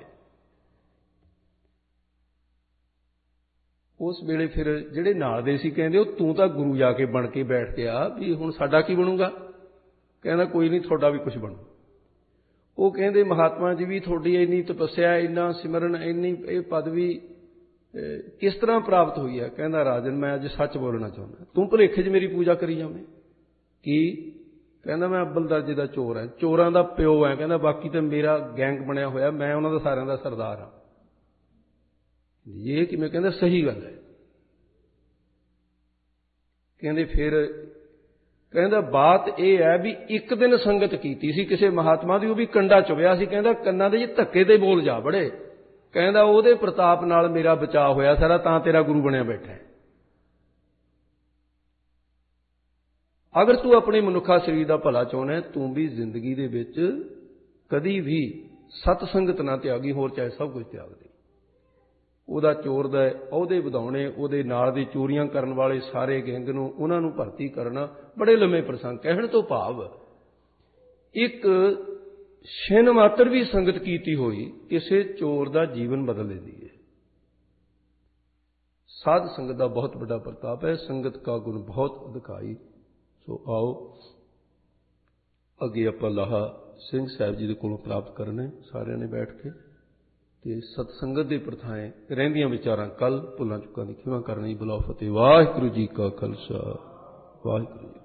Speaker 1: ਉਸ ਵੇਲੇ ਫਿਰ ਜਿਹੜੇ ਨਾਲ ਦੇ ਸੀ ਕਹਿੰਦੇ ਉਹ ਤੂੰ ਤਾਂ ਗੁਰੂ ਜਾ ਕੇ ਬਣ ਕੇ ਬੈਠ ਗਿਆ ਵੀ ਹੁਣ ਸਾਡਾ ਕੀ ਬਣੂਗਾ। ਕਹਿੰਦਾ ਕੋਈ ਨਹੀਂ, ਤੁਹਾਡਾ ਵੀ ਕੁਝ ਬਣੂ। ਉਹ ਕਹਿੰਦੇ ਮਹਾਤਮਾ ਜੀ ਵੀ ਤੁਹਾਡੀ ਇੰਨੀ ਤਪੱਸਿਆ, ਇੰਨਾ ਸਿਮਰਨ, ਇੰਨੀ ਇਹ ਪਦਵੀ ਕਿਸ ਤਰ੍ਹਾਂ ਪ੍ਰਾਪਤ ਹੋਈ ਹੈ। ਕਹਿੰਦਾ ਰਾਜਨ ਮੈਂ ਅੱਜ ਸੱਚ ਬੋਲਣਾ ਚਾਹੁੰਦਾ, ਤੂੰ ਭੁਲੇਖੇ 'ਚ ਮੇਰੀ ਪੂਜਾ ਕਰੀ ਜਾਵੇਂ। ਕੀ? ਕਹਿੰਦਾ ਮੈਂ ਅੱਵਲ ਦਰਜੇ ਦਾ ਚੋਰ ਹਾਂ, ਚੋਰਾਂ ਦਾ ਪਿਓ ਹੈ। ਕਹਿੰਦਾ ਬਾਕੀ ਤਾਂ ਮੇਰਾ ਗੈਂਗ ਬਣਿਆ ਹੋਇਆ, ਮੈਂ ਉਹਨਾਂ ਦਾ ਸਾਰਿਆਂ ਦਾ ਸਰਦਾਰ ਹਾਂ। ਇਹ ਕਿਵੇਂ? ਕਹਿੰਦਾ ਸਹੀ ਗੱਲ ਹੈ। ਕਹਿੰਦੇ ਫਿਰ ਕਹਿੰਦਾ ਬਾਤ ਇਹ ਹੈ ਵੀ ਇੱਕ ਦਿਨ ਸੰਗਤ ਕੀਤੀ ਸੀ ਕਿਸੇ ਮਹਾਤਮਾ ਦੀ, ਉਹ ਵੀ ਕੰਡਾ ਚੁਭਿਆ ਸੀ। ਕਹਿੰਦਾ ਕੰਨਾਂ ਦੇ ਜੀ ਧੱਕੇ ਤੇ ਬੋਲ ਜਾ ਬੜੇ। ਕਹਿੰਦਾ ਉਹਦੇ ਪ੍ਰਤਾਪ ਨਾਲ ਮੇਰਾ ਬਚਾਅ ਹੋਇਆ ਸਾਰਾ, ਤਾਂ ਤੇਰਾ ਗੁਰੂ ਬਣਿਆ ਬੈਠਾ। ਅਗਰ ਤੂੰ ਆਪਣੇ ਮਨੁੱਖਾ ਸਰੀਰ ਦਾ ਭਲਾ ਚਾਹੁੰਦਾ, ਤੂੰ ਵੀ ਜ਼ਿੰਦਗੀ ਦੇ ਵਿੱਚ ਕਦੀ ਵੀ ਸਤ ਸੰਗਤ ਨਾ ਤਿਆਗੀ, ਹੋਰ ਚਾਹੇ ਸਭ ਕੁਝ ਤਿਆਗ ਦੇ। ਉਹਦਾ ਚੋਰ ਦਾ ਅਹੁਦੇ ਵਧਾਉਣੇ, ਉਹਦੇ ਨਾਲ ਦੇ ਚੋਰੀਆਂ ਕਰਨ ਵਾਲੇ ਸਾਰੇ ਗੈਂਗ ਨੂੰ ਉਹਨਾਂ ਨੂੰ ਭਰਤੀ ਕਰਨਾ, ਬੜੇ ਲੰਮੇ ਪ੍ਰਸੰਗ। ਕਹਿਣ ਤੋਂ ਭਾਵ ਇੱਕ ਛਿਨ ਮਾਤਰ ਵੀ ਸੰਗਤ ਕੀਤੀ ਹੋਈ ਕਿਸੇ ਚੋਰ ਦਾ ਜੀਵਨ ਬਦਲ ਦਿੰਦੀ ਹੈ। ਸਾਧ ਸੰਗਤ ਦਾ ਬਹੁਤ ਵੱਡਾ ਪ੍ਰਤਾਪ ਹੈ। ਸੰਗਤ ਕਾ ਗੁਣ ਬਹੁਤ ਅਧਿਕਾਈ। ਸੋ ਆਓ ਅੱਗੇ ਆਪਾਂ ਲਾਹਾ ਸਿੰਘ ਸਾਹਿਬ ਜੀ ਦੇ ਕੋਲੋਂ ਪ੍ਰਾਪਤ ਕਰਨਾ ਸਾਰਿਆਂ ਨੇ ਬੈਠ ਕੇ, ਤੇ ਸਤਸੰਗਤ ਦੇ ਪ੍ਰਥਾएं ਰਹਿੰਦੀਆਂ ਵਿਚਾਰਾਂ ਕੱਲ ਭੁੱਲਾਂ ਚੁੱਕਾਂ ਦੀ ਖਿਮਾ ਕਰਨੀ। ਬੁਲਾਓ ਫਤਿਹ। ਵਾਹਿਗੁਰੂ ਜੀ ਕਾ ਖਾਲਸਾ, ਵਾਹਿਗੁਰੂ ਜੀ।